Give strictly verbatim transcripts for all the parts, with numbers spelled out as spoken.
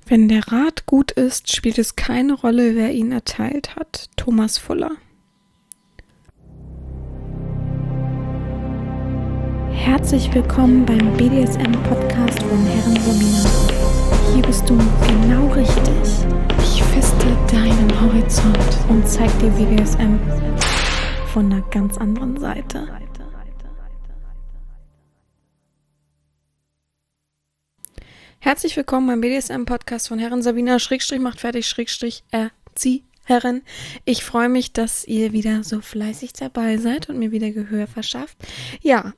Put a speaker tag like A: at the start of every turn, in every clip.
A: Wenn der Rat gut ist, spielt es keine Rolle, wer ihn erteilt hat. Thomas Fuller. Herzlich willkommen beim B D S M-Podcast von Herren Sabina. Hier bist du genau richtig. Ich feste deinen Horizont und zeig dir B D S M von einer ganz anderen Seite. Herzlich willkommen beim B D S M-Podcast von Herren Sabina, Schrägstrich macht fertig, Schrägstrich Erzieherin. Ich freue mich, dass ihr wieder so fleißig dabei seid und mir wieder Gehör verschafft. Ja,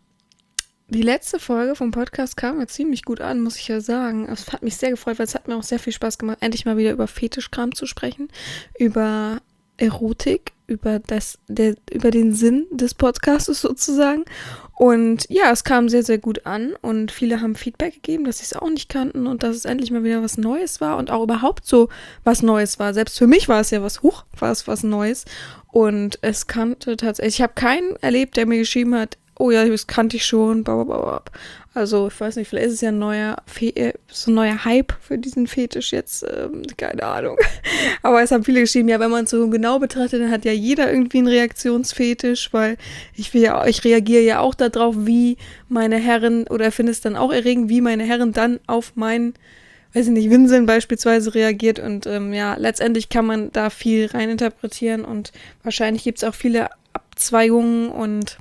A: die letzte Folge vom Podcast kam mir ziemlich gut an, muss ich ja sagen. Es hat mich sehr gefreut, weil es hat mir auch sehr viel Spaß gemacht, endlich mal wieder über Fetischkram zu sprechen, über Erotik, über das, der, über den Sinn des Podcastes sozusagen. Und ja, es kam sehr, sehr gut an und viele haben Feedback gegeben, dass sie es auch nicht kannten und dass es endlich mal wieder was Neues war und auch überhaupt so was Neues war. Selbst für mich war es ja was, huch, war es was Neues. Und es kannte tatsächlich, ich habe keinen erlebt, der mir geschrieben hat, oh ja, das kannte ich schon, blablabla. Also ich weiß nicht, vielleicht ist es ja ein neuer, Fe- so ein neuer Hype für diesen Fetisch jetzt, ähm, keine Ahnung. Aber es haben viele geschrieben, ja, wenn man es so genau betrachtet, dann hat ja jeder irgendwie einen Reaktionsfetisch, weil ich will ja, ich reagiere ja auch darauf, wie meine Herren, oder finde es dann auch erregend, wie meine Herren dann auf meinen, weiß ich nicht, Winseln beispielsweise reagiert und ähm, ja, letztendlich kann man da viel reininterpretieren und wahrscheinlich gibt es auch viele Abzweigungen und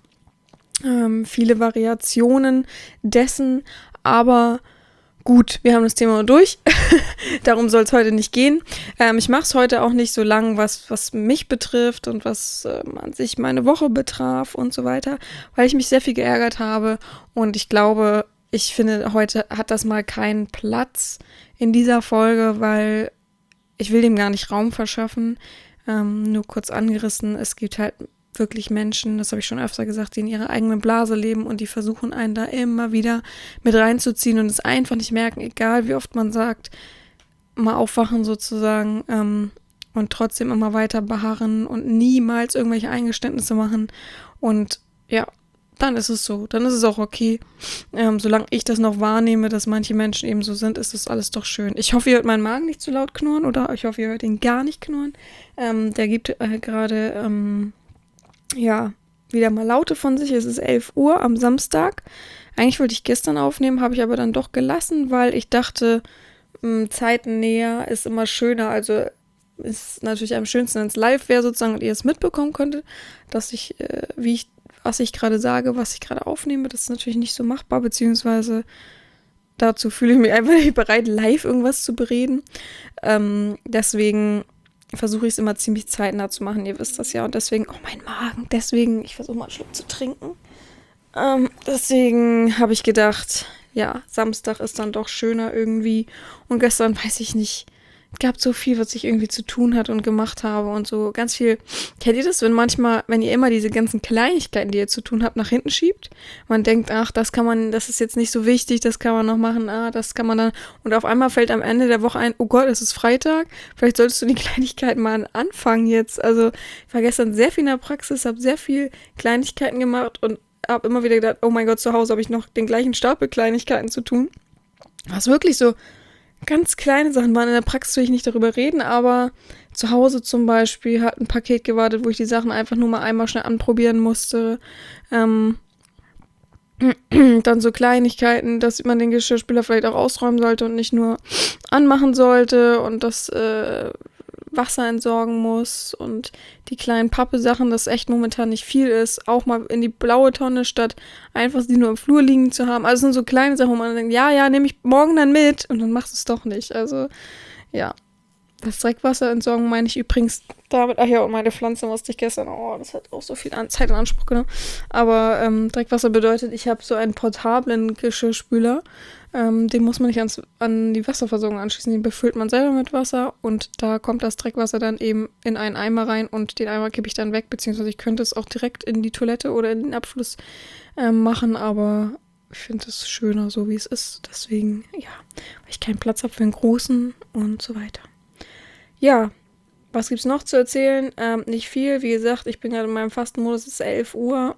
A: Ähm, viele Variationen dessen, aber gut, wir haben das Thema durch. Darum soll es heute nicht gehen. Ähm, ich mache es heute auch nicht so lang, was, was mich betrifft und was ähm, an sich meine Woche betraf und so weiter, weil ich mich sehr viel geärgert habe und ich glaube, ich finde, heute hat das mal keinen Platz in dieser Folge, weil ich will dem gar nicht Raum verschaffen. Ähm, nur kurz angerissen, es gibt halt wirklich Menschen, das habe ich schon öfter gesagt, die in ihrer eigenen Blase leben und die versuchen einen da immer wieder mit reinzuziehen und es einfach nicht merken, egal wie oft man sagt, mal aufwachen sozusagen ähm, und trotzdem immer weiter beharren und niemals irgendwelche Eingeständnisse machen und ja, dann ist es so, dann ist es auch okay. Ähm, solange ich das noch wahrnehme, dass manche Menschen eben so sind, ist das alles doch schön. Ich hoffe, ihr hört meinen Magen nicht zu laut knurren oder ich hoffe, ihr hört ihn gar nicht knurren. Ähm, der gibt äh, gerade ähm, ja, wieder mal Laute von sich. Es ist elf Uhr am Samstag. Eigentlich wollte ich gestern aufnehmen, habe ich aber dann doch gelassen, weil ich dachte, mh, Zeiten näher ist immer schöner. Also ist natürlich am schönsten, wenn es live wäre sozusagen und ihr es mitbekommen könntet, dass ich, äh, wie ich, was ich gerade sage, was ich gerade aufnehme. Das ist natürlich nicht so machbar, beziehungsweise dazu fühle ich mich einfach nicht bereit, live irgendwas zu bereden. Ähm, deswegen versuche ich es immer ziemlich zeitnah zu machen, ihr wisst das ja. Und deswegen, oh mein Magen, deswegen, ich versuche mal einen Schluck zu trinken. Ähm, deswegen habe ich gedacht, ja, Samstag ist dann doch schöner irgendwie. Und gestern, weiß ich nicht, es gab so viel, was ich irgendwie zu tun hatte und gemacht habe und so ganz viel. Kennt ihr das, wenn manchmal, wenn ihr immer diese ganzen Kleinigkeiten, die ihr zu tun habt, nach hinten schiebt? Man denkt, ach, das kann man, das ist jetzt nicht so wichtig, das kann man noch machen, ah, das kann man dann. Und auf einmal fällt am Ende der Woche ein, oh Gott, es ist Freitag, vielleicht solltest du die Kleinigkeiten mal anfangen jetzt. Also ich war gestern sehr viel in der Praxis, habe sehr viel Kleinigkeiten gemacht und habe immer wieder gedacht, oh mein Gott, zu Hause habe ich noch den gleichen Stapel Kleinigkeiten zu tun. Was wirklich so ganz kleine Sachen waren. In der Praxis will ich nicht darüber reden, aber zu Hause zum Beispiel hat ein Paket gewartet, wo ich die Sachen einfach nur mal einmal schnell anprobieren musste. Ähm, dann so Kleinigkeiten, dass man den Geschirrspüler vielleicht auch ausräumen sollte und nicht nur anmachen sollte und das äh, Wasser entsorgen muss und die kleinen Pappe-Sachen, das echt momentan nicht viel ist, auch mal in die blaue Tonne, statt einfach sie nur im Flur liegen zu haben. Also es sind so kleine Sachen, wo man denkt, ja, ja, nehme ich morgen dann mit und dann machst du es doch nicht. Also, ja. Das Dreckwasser entsorgen meine ich übrigens damit, ach ja, und meine Pflanze musste ich gestern, oh, das hat auch so viel an, Zeit in Anspruch genommen. Aber ähm, Dreckwasser bedeutet, ich habe so einen portablen Geschirrspüler, ähm, den muss man nicht ans, an die Wasserversorgung anschließen, den befüllt man selber mit Wasser und da kommt das Dreckwasser dann eben in einen Eimer rein und den Eimer kippe ich dann weg, beziehungsweise ich könnte es auch direkt in die Toilette oder in den Abfluss ähm, machen, aber ich finde es schöner, so wie es ist. Deswegen, ja, weil ich keinen Platz habe für einen großen und so weiter. Ja, was gibt's noch zu erzählen? Ähm, nicht viel. Wie gesagt, ich bin gerade in meinem Fastenmodus, es ist elf Uhr.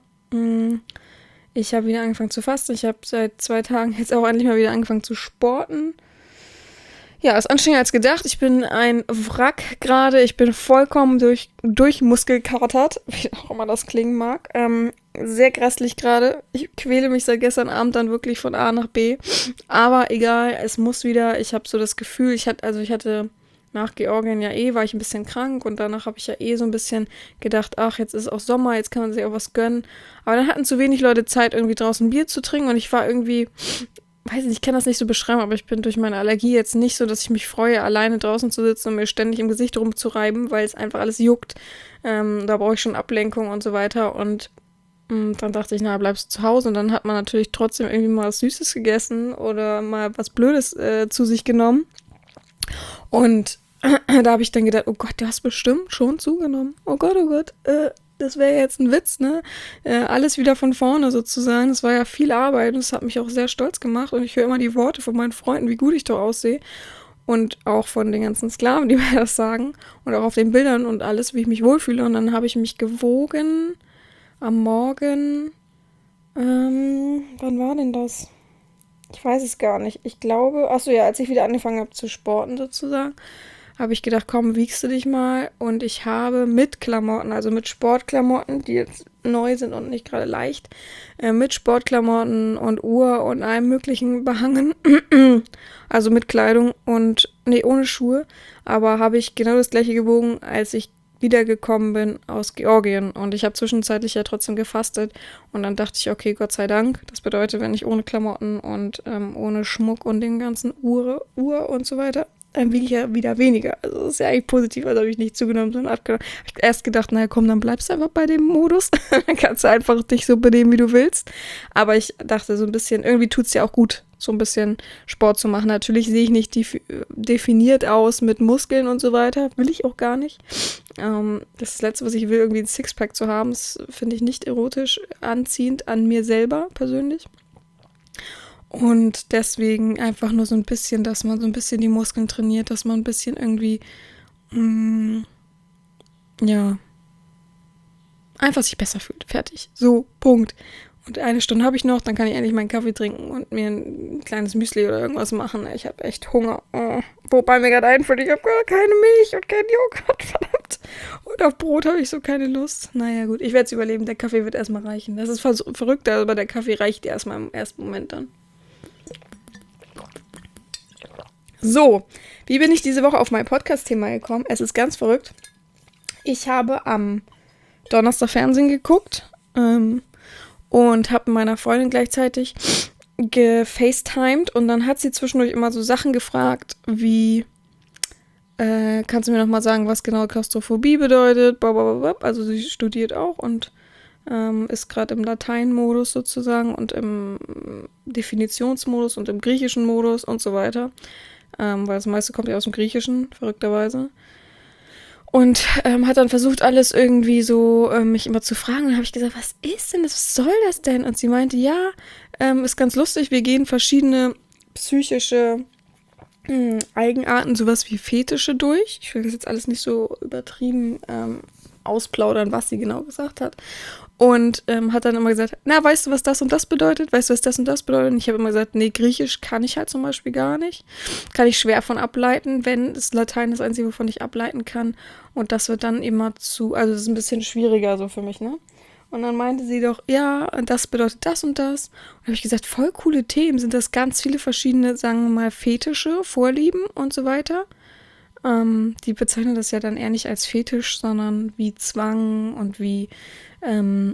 A: Ich habe wieder angefangen zu fasten. Ich habe seit zwei Tagen jetzt auch endlich mal wieder angefangen zu sporten. Ja, ist anstrengender als gedacht. Ich bin ein Wrack gerade. Ich bin vollkommen durch, durchmuskelkatert, wie auch immer das klingen mag. Ähm, sehr grässlich gerade. Ich quäle mich seit gestern Abend dann wirklich von A nach B. Aber egal, es muss wieder. Ich habe so das Gefühl, ich hatte, also ich hatte nach Georgien ja eh, war ich ein bisschen krank und danach habe ich ja eh so ein bisschen gedacht, ach, jetzt ist auch Sommer, jetzt kann man sich auch was gönnen. Aber dann hatten zu wenig Leute Zeit, irgendwie draußen Bier zu trinken und ich war irgendwie, weiß nicht, ich kann das nicht so beschreiben, aber ich bin durch meine Allergie jetzt nicht so, dass ich mich freue, alleine draußen zu sitzen und mir ständig im Gesicht rumzureiben, weil es einfach alles juckt. Ähm, da brauche ich schon Ablenkung und so weiter. Und mh, dann dachte ich, na, bleibst du zu Hause. Und dann hat man natürlich trotzdem irgendwie mal was Süßes gegessen oder mal was Blödes äh, zu sich genommen. Und da habe ich dann gedacht, oh Gott, du hast bestimmt schon zugenommen. Oh Gott, oh Gott, äh, das wäre jetzt ein Witz, ne? Äh, alles wieder von vorne sozusagen. Das war ja viel Arbeit und es hat mich auch sehr stolz gemacht. Und ich höre immer die Worte von meinen Freunden, wie gut ich doch aussehe. Und auch von den ganzen Sklaven, die mir das sagen. Und auch auf den Bildern und alles, wie ich mich wohlfühle. Und dann habe ich mich gewogen am Morgen. Ähm, wann war denn das? Ich weiß es gar nicht. Ich glaube, achso ja, als ich wieder angefangen habe zu sporten sozusagen, habe ich gedacht, komm, wiegst du dich mal. Und ich habe mit Klamotten, also mit Sportklamotten, die jetzt neu sind und nicht gerade leicht, äh, mit Sportklamotten und Uhr und allem möglichen behangen. Also mit Kleidung und, nee, ohne Schuhe. Aber habe ich genau das gleiche gewogen, als ich wiedergekommen bin aus Georgien. Und ich habe zwischenzeitlich ja trotzdem gefastet. Und dann dachte ich, okay, Gott sei Dank. Das bedeutet, wenn ich ohne Klamotten und ähm, ohne Schmuck und den ganzen Uhr, Uhr und so weiter, dann wiege ich ja wieder weniger. Also das ist ja eigentlich positiv, also habe ich nicht zugenommen, sondern abgenommen. Ich habe erst gedacht, naja komm, dann bleibst du einfach bei dem Modus. Dann kannst du einfach dich so benehmen, wie du willst. Aber ich dachte so ein bisschen, irgendwie tut es ja auch gut, so ein bisschen Sport zu machen. Natürlich sehe ich nicht def- definiert aus mit Muskeln und so weiter. Will ich auch gar nicht. Ähm, das ist das Letzte, was ich will, irgendwie ein Sixpack zu haben. Das finde ich nicht erotisch anziehend an mir selber persönlich. Und deswegen einfach nur so ein bisschen, dass man so ein bisschen die Muskeln trainiert, dass man ein bisschen irgendwie, mh, ja, einfach sich besser fühlt. Fertig. So, Punkt. Und eine Stunde habe ich noch, dann kann ich endlich meinen Kaffee trinken und mir ein kleines Müsli oder irgendwas machen. Ich habe echt Hunger. Oh. Wobei mir gerade einfällt, ich habe gar keine Milch und kein Joghurt, verdammt. Und auf Brot habe ich so keine Lust. Naja, gut, ich werde es überleben. Der Kaffee wird erstmal reichen. Das ist vers- verrückt, aber der Kaffee reicht erstmal im ersten Moment dann. So, wie bin ich diese Woche auf mein Podcast-Thema gekommen? Es ist ganz verrückt. Ich habe am Donnerstag Fernsehen geguckt ähm, und habe mit meiner Freundin gleichzeitig gefacetimed und dann hat sie zwischendurch immer so Sachen gefragt, wie, äh, kannst du mir nochmal sagen, was genau Klaustrophobie bedeutet? Blablabla. Also sie studiert auch und ähm, ist gerade im Lateinmodus sozusagen und im Definitionsmodus und im griechischen Modus und so weiter. Ähm, weil das meiste kommt ja aus dem Griechischen, verrückterweise. Und ähm, hat dann versucht, alles irgendwie so ähm, mich immer zu fragen. Und dann habe ich gesagt, was ist denn das? Was soll das denn? Und sie meinte, ja, ähm, ist ganz lustig, wir gehen verschiedene psychische mh, Eigenarten, sowas wie Fetische durch. Ich will das jetzt alles nicht so übertrieben ähm, ausplaudern, was sie genau gesagt hat. Und ähm, hat dann immer gesagt, na, weißt du, was das und das bedeutet? Weißt du, was das und das bedeutet? Und ich habe immer gesagt, nee, Griechisch kann ich halt zum Beispiel gar nicht. Kann ich schwer von ableiten, wenn das Latein das Einzige, wovon ich ableiten kann. Und das wird dann immer zu, also das ist ein bisschen schwieriger so für mich, ne? Und dann meinte sie doch, ja, das bedeutet das und das. Und habe ich gesagt, voll coole Themen. Sind das ganz viele verschiedene, sagen wir mal, Fetische, Vorlieben und so weiter? Ähm, die bezeichnen das ja dann eher nicht als Fetisch, sondern wie Zwang und wie ähm,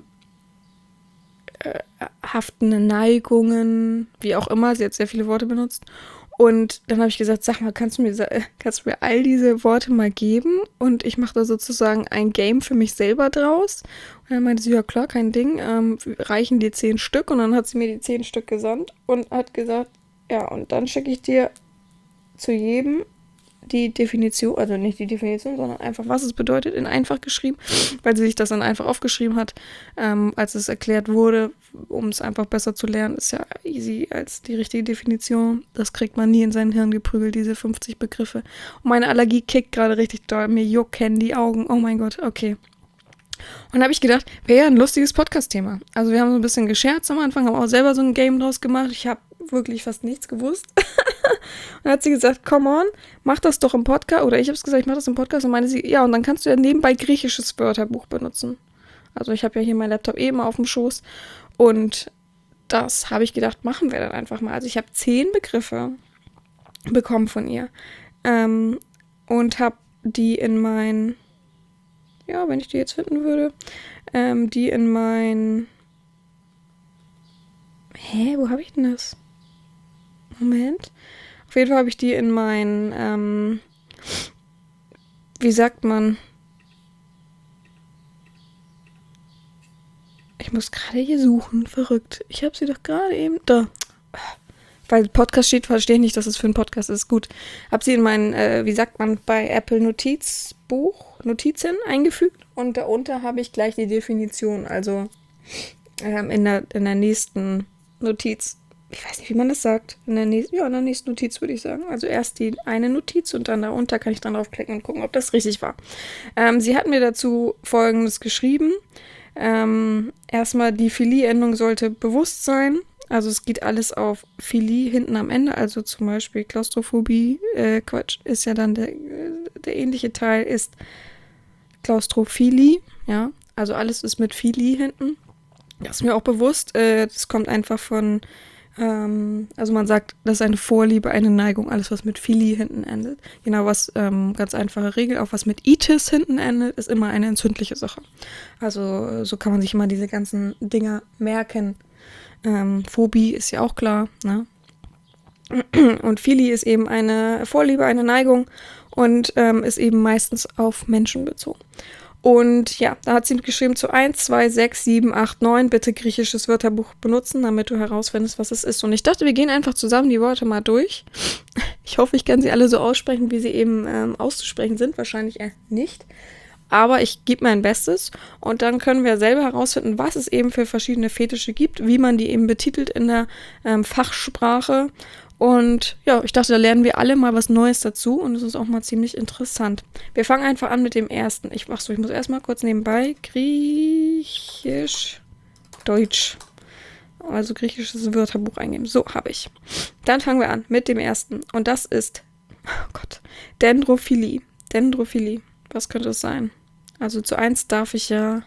A: äh, haftende Neigungen, wie auch immer. Sie hat sehr viele Worte benutzt. Und dann habe ich gesagt, sag mal, kannst du mir, kannst du mir all diese Worte mal geben? Und ich mache da sozusagen ein Game für mich selber draus. Und dann meinte sie, ja klar, kein Ding, ähm, reichen dir zehn Stück. Und dann hat sie mir die zehn Stück gesandt und hat gesagt, ja, und dann schicke ich dir zu jedem die Definition, also nicht die Definition, sondern einfach, was es bedeutet, in einfach geschrieben, weil sie sich das dann einfach aufgeschrieben hat, ähm, als es erklärt wurde, um es einfach besser zu lernen, ist ja easy als die richtige Definition. Das kriegt man nie in sein Hirn geprügelt, diese fünfzig Begriffe. Und meine Allergie kickt gerade richtig doll, mir jucken die Augen, oh mein Gott, okay. Und dann habe ich gedacht, wäre ja ein lustiges Podcast-Thema. Also wir haben so ein bisschen gescherzt am Anfang, haben auch selber so ein Game draus gemacht. Ich habe wirklich fast nichts gewusst. Und dann hat sie gesagt, come on, mach das doch im Podcast. Oder ich habe es gesagt, ich mach das im Podcast. Und meinte sie, ja, und dann kannst du ja nebenbei griechisches Wörterbuch benutzen. Also ich habe ja hier meinen Laptop eben auf dem Schoß. Und das habe ich gedacht, machen wir dann einfach mal. Also ich habe zehn Begriffe bekommen von ihr. Ähm, und habe die in mein, ja, wenn ich die jetzt finden würde, ähm, die in mein, hä, wo habe ich denn das? Moment. Auf jeden Fall habe ich die in mein, ähm, wie sagt man? Ich muss gerade hier suchen, verrückt. Ich habe sie doch gerade eben, da. Weil Podcast steht, verstehe ich nicht, dass es für einen Podcast ist. Gut. Habe sie in mein, äh, wie sagt man, bei Apple Notizbuch, Notizen eingefügt. Und darunter habe ich gleich die Definition. Also ähm, in, der, in der nächsten Notiz. Ich weiß nicht, wie man das sagt. In der nächsten, ja, in der nächsten Notiz würde ich sagen. Also erst die eine Notiz und dann darunter kann ich dann draufklicken und gucken, ob das richtig war. Ähm, sie hat mir dazu Folgendes geschrieben. Ähm, erstmal, die Philie-Endung sollte bewusst sein. Also es geht alles auf Philie hinten am Ende. Also zum Beispiel Klaustrophobie, äh, Quatsch, ist ja dann der, der ähnliche Teil ist Klaustrophilie, ja. Also alles ist mit Philie hinten. Das ist mir auch bewusst. Äh, das kommt einfach von, ähm, also man sagt, das ist eine Vorliebe, eine Neigung, alles was mit Philie hinten endet. Genau, was, ähm, ganz einfache Regel, auch was mit Itis hinten endet, ist immer eine entzündliche Sache. Also so kann man sich immer diese ganzen Dinger merken. Ähm, Phobie ist ja auch klar, ne? Und Philie ist eben eine Vorliebe, eine Neigung und ähm, ist eben meistens auf Menschen bezogen. Und ja, da hat sie geschrieben zu eins, zwei, sechs, sieben, acht, neun, bitte griechisches Wörterbuch benutzen, damit du herausfindest, was es ist. Und ich dachte, wir gehen einfach zusammen die Worte mal durch. Ich hoffe, ich kann sie alle so aussprechen, wie sie eben ähm, auszusprechen sind. Wahrscheinlich eher nicht. Aber ich gebe mein Bestes und dann können wir selber herausfinden, was es eben für verschiedene Fetische gibt, wie man die eben betitelt in der ähm, Fachsprache. Und ja, ich dachte, da lernen wir alle mal was Neues dazu und es ist auch mal ziemlich interessant. Wir fangen einfach an mit dem ersten. Ich mach so, ich muss erstmal kurz nebenbei Griechisch, Deutsch. Also griechisches Wörterbuch eingeben. So, habe ich. Dann fangen wir an mit dem ersten. Und das ist, oh Gott, Dendrophilie. Dendrophilie. Was könnte es sein? Also zu eins darf ich ja,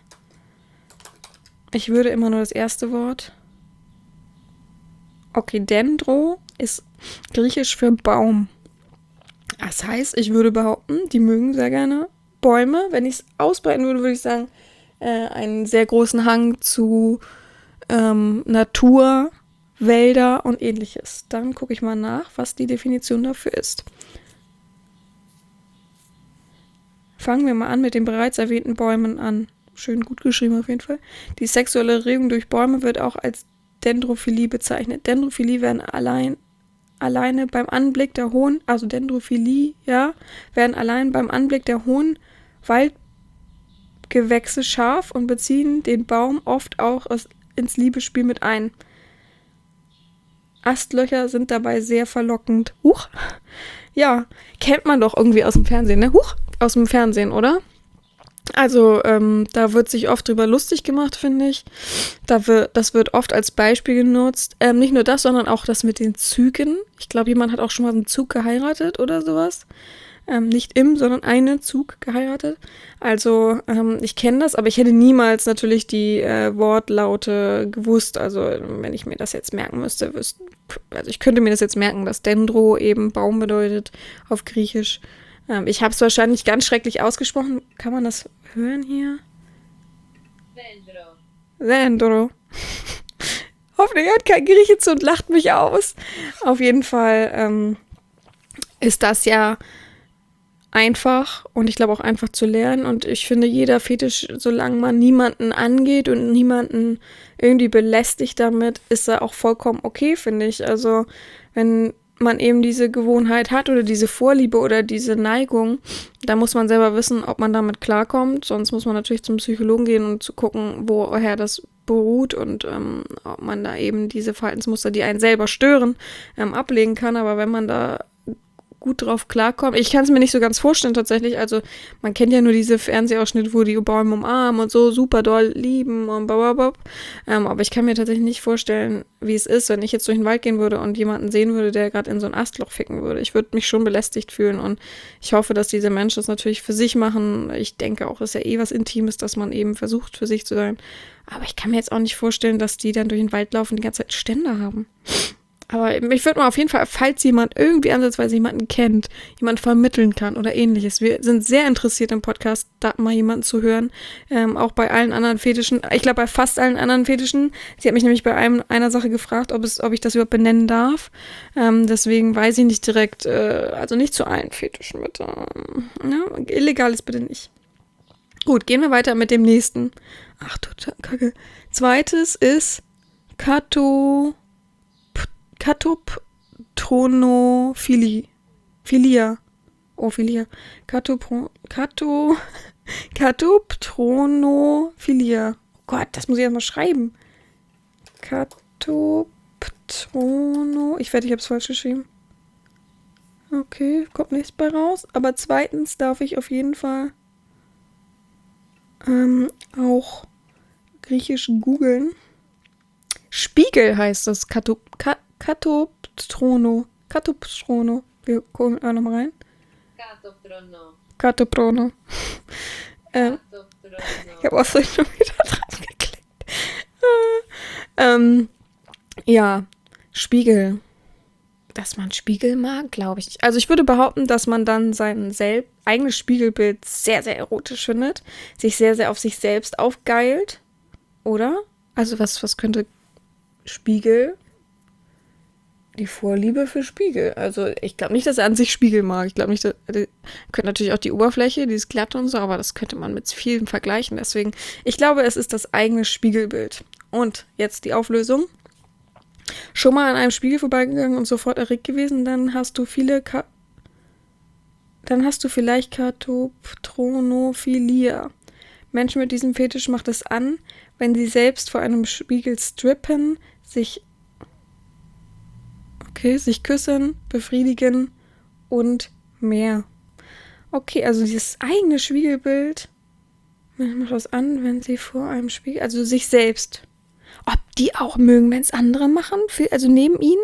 A: ich würde immer nur das erste Wort. Okay, Dendro ist griechisch für Baum. Das heißt, ich würde behaupten, die mögen sehr gerne Bäume. Wenn ich es ausbreiten würde, würde ich sagen, äh, einen sehr großen Hang zu ähm, Natur, Wälder und ähnliches. Dann gucke ich mal nach, was die Definition dafür ist. Fangen wir mal an mit den bereits erwähnten Bäumen an. Schön gut geschrieben auf jeden Fall. Die sexuelle Erregung durch Bäume wird auch als Dendrophilie bezeichnet. Dendrophilie werden allein, alleine beim Anblick der hohen, also Dendrophilie, ja, werden allein beim Anblick der hohen Waldgewächse scharf und beziehen den Baum oft auch aus, ins Liebesspiel mit ein. Astlöcher sind dabei sehr verlockend. Huch! Ja, kennt man doch irgendwie aus dem Fernsehen, ne? Huch! Aus dem Fernsehen, oder? Also, ähm, da wird sich oft drüber lustig gemacht, finde ich. Da wird, das wird oft als Beispiel genutzt. Ähm, nicht nur das, sondern auch das mit den Zügen. Ich glaube, jemand hat auch schon mal einen Zug geheiratet oder sowas. Ähm, nicht im, sondern einen Zug geheiratet. Also, ähm, ich kenne das, aber ich hätte niemals natürlich die äh, Wortlaute gewusst. Also, wenn ich mir das jetzt merken müsste, wüsste, also ich könnte mir das jetzt merken, dass Dendro eben Baum bedeutet auf Griechisch. Ähm, ich habe es wahrscheinlich ganz schrecklich ausgesprochen. Kann man das hören hier? Dendro. Dendro. Hoffentlich hört kein Grieche zu und lacht mich aus. Auf jeden Fall ähm, ist das ja einfach und ich glaube auch einfach zu lernen. Und ich finde, jeder Fetisch, solange man niemanden angeht und niemanden irgendwie belästigt damit, ist er auch vollkommen okay, finde ich. Also wenn man eben diese Gewohnheit hat oder diese Vorliebe oder diese Neigung, da muss man selber wissen, ob man damit klarkommt. Sonst muss man natürlich zum Psychologen gehen und zu gucken, woher das beruht und ähm, ob man da eben diese Verhaltensmuster, die einen selber stören, ähm, ablegen kann. Aber wenn man da gut drauf klarkommen. Ich kann es mir nicht so ganz vorstellen tatsächlich. Also man kennt ja nur diese Fernsehausschnitte, wo die Bäume umarmen und so super doll lieben und bababab. Ähm, aber ich kann mir tatsächlich nicht vorstellen, wie es ist, wenn ich jetzt durch den Wald gehen würde und jemanden sehen würde, der gerade in so ein Astloch ficken würde. Ich würde mich schon belästigt fühlen und ich hoffe, dass diese Menschen das natürlich für sich machen. Ich denke auch, es ist ja eh was Intimes, dass man eben versucht, für sich zu sein. Aber ich kann mir jetzt auch nicht vorstellen, dass die dann durch den Wald laufen und die ganze Zeit Ständer haben. Aber ich würde mal auf jeden Fall, falls jemand irgendwie ansatzweise jemanden kennt, jemand vermitteln kann oder ähnliches. Wir sind sehr interessiert im Podcast, da mal jemanden zu hören. Ähm, auch bei allen anderen Fetischen. Ich glaube, bei fast allen anderen Fetischen. Sie hat mich nämlich bei einem, einer Sache gefragt, ob, es, ob ich das überhaupt benennen darf. Ähm, deswegen weiß ich nicht direkt, äh, also nicht zu allen Fetischen, bitte. Ja, illegal ist bitte nicht. Gut, gehen wir weiter mit dem nächsten. Ach du Kacke. Zweites ist Kato... Katoptronophilie. Philia. Oh, Philia. Katopro, Kato, Katoptronophilia. Oh Gott, das muss ich erstmal schreiben. Katoptrono. Ich wette, ich habe es falsch geschrieben. Okay, kommt nichts bei raus. Aber zweitens darf ich auf jeden Fall ähm, auch griechisch googeln. Spiegel heißt das. Katop, Ka, Katoptrono. Katoptrono. Wir gucken auch nochmal rein.
B: Katoprono.
A: Katoprono. ähm,
B: Katoprono.
A: ich habe auch so schon wieder drauf geklickt. ähm, ja, Spiegel. Dass man Spiegel mag, glaube ich nicht. Also ich würde behaupten, dass man dann sein selb- eigenes Spiegelbild sehr, sehr erotisch findet. Sich sehr, sehr auf sich selbst aufgeilt. Oder? Also was, was könnte Spiegel? Die Vorliebe für Spiegel. Also ich glaube nicht, dass er an sich Spiegel mag. Ich glaube nicht, dass er könnte natürlich auch die Oberfläche, dieses Glatte und so, aber das könnte man mit vielen vergleichen. Deswegen, ich glaube, es ist das eigene Spiegelbild. Und jetzt die Auflösung. Schon mal an einem Spiegel vorbeigegangen und sofort erregt gewesen, dann hast du viele Ka- dann hast du vielleicht Katoptronophilia. Menschen mit diesem Fetisch macht es an, wenn sie selbst vor einem Spiegel strippen, sich okay, sich küssen, befriedigen und mehr. Okay, also dieses eigene Spiegelbild macht das an, wenn sie vor einem Spiegel, also sich selbst. Ob die auch mögen, wenn es andere machen, also neben ihnen?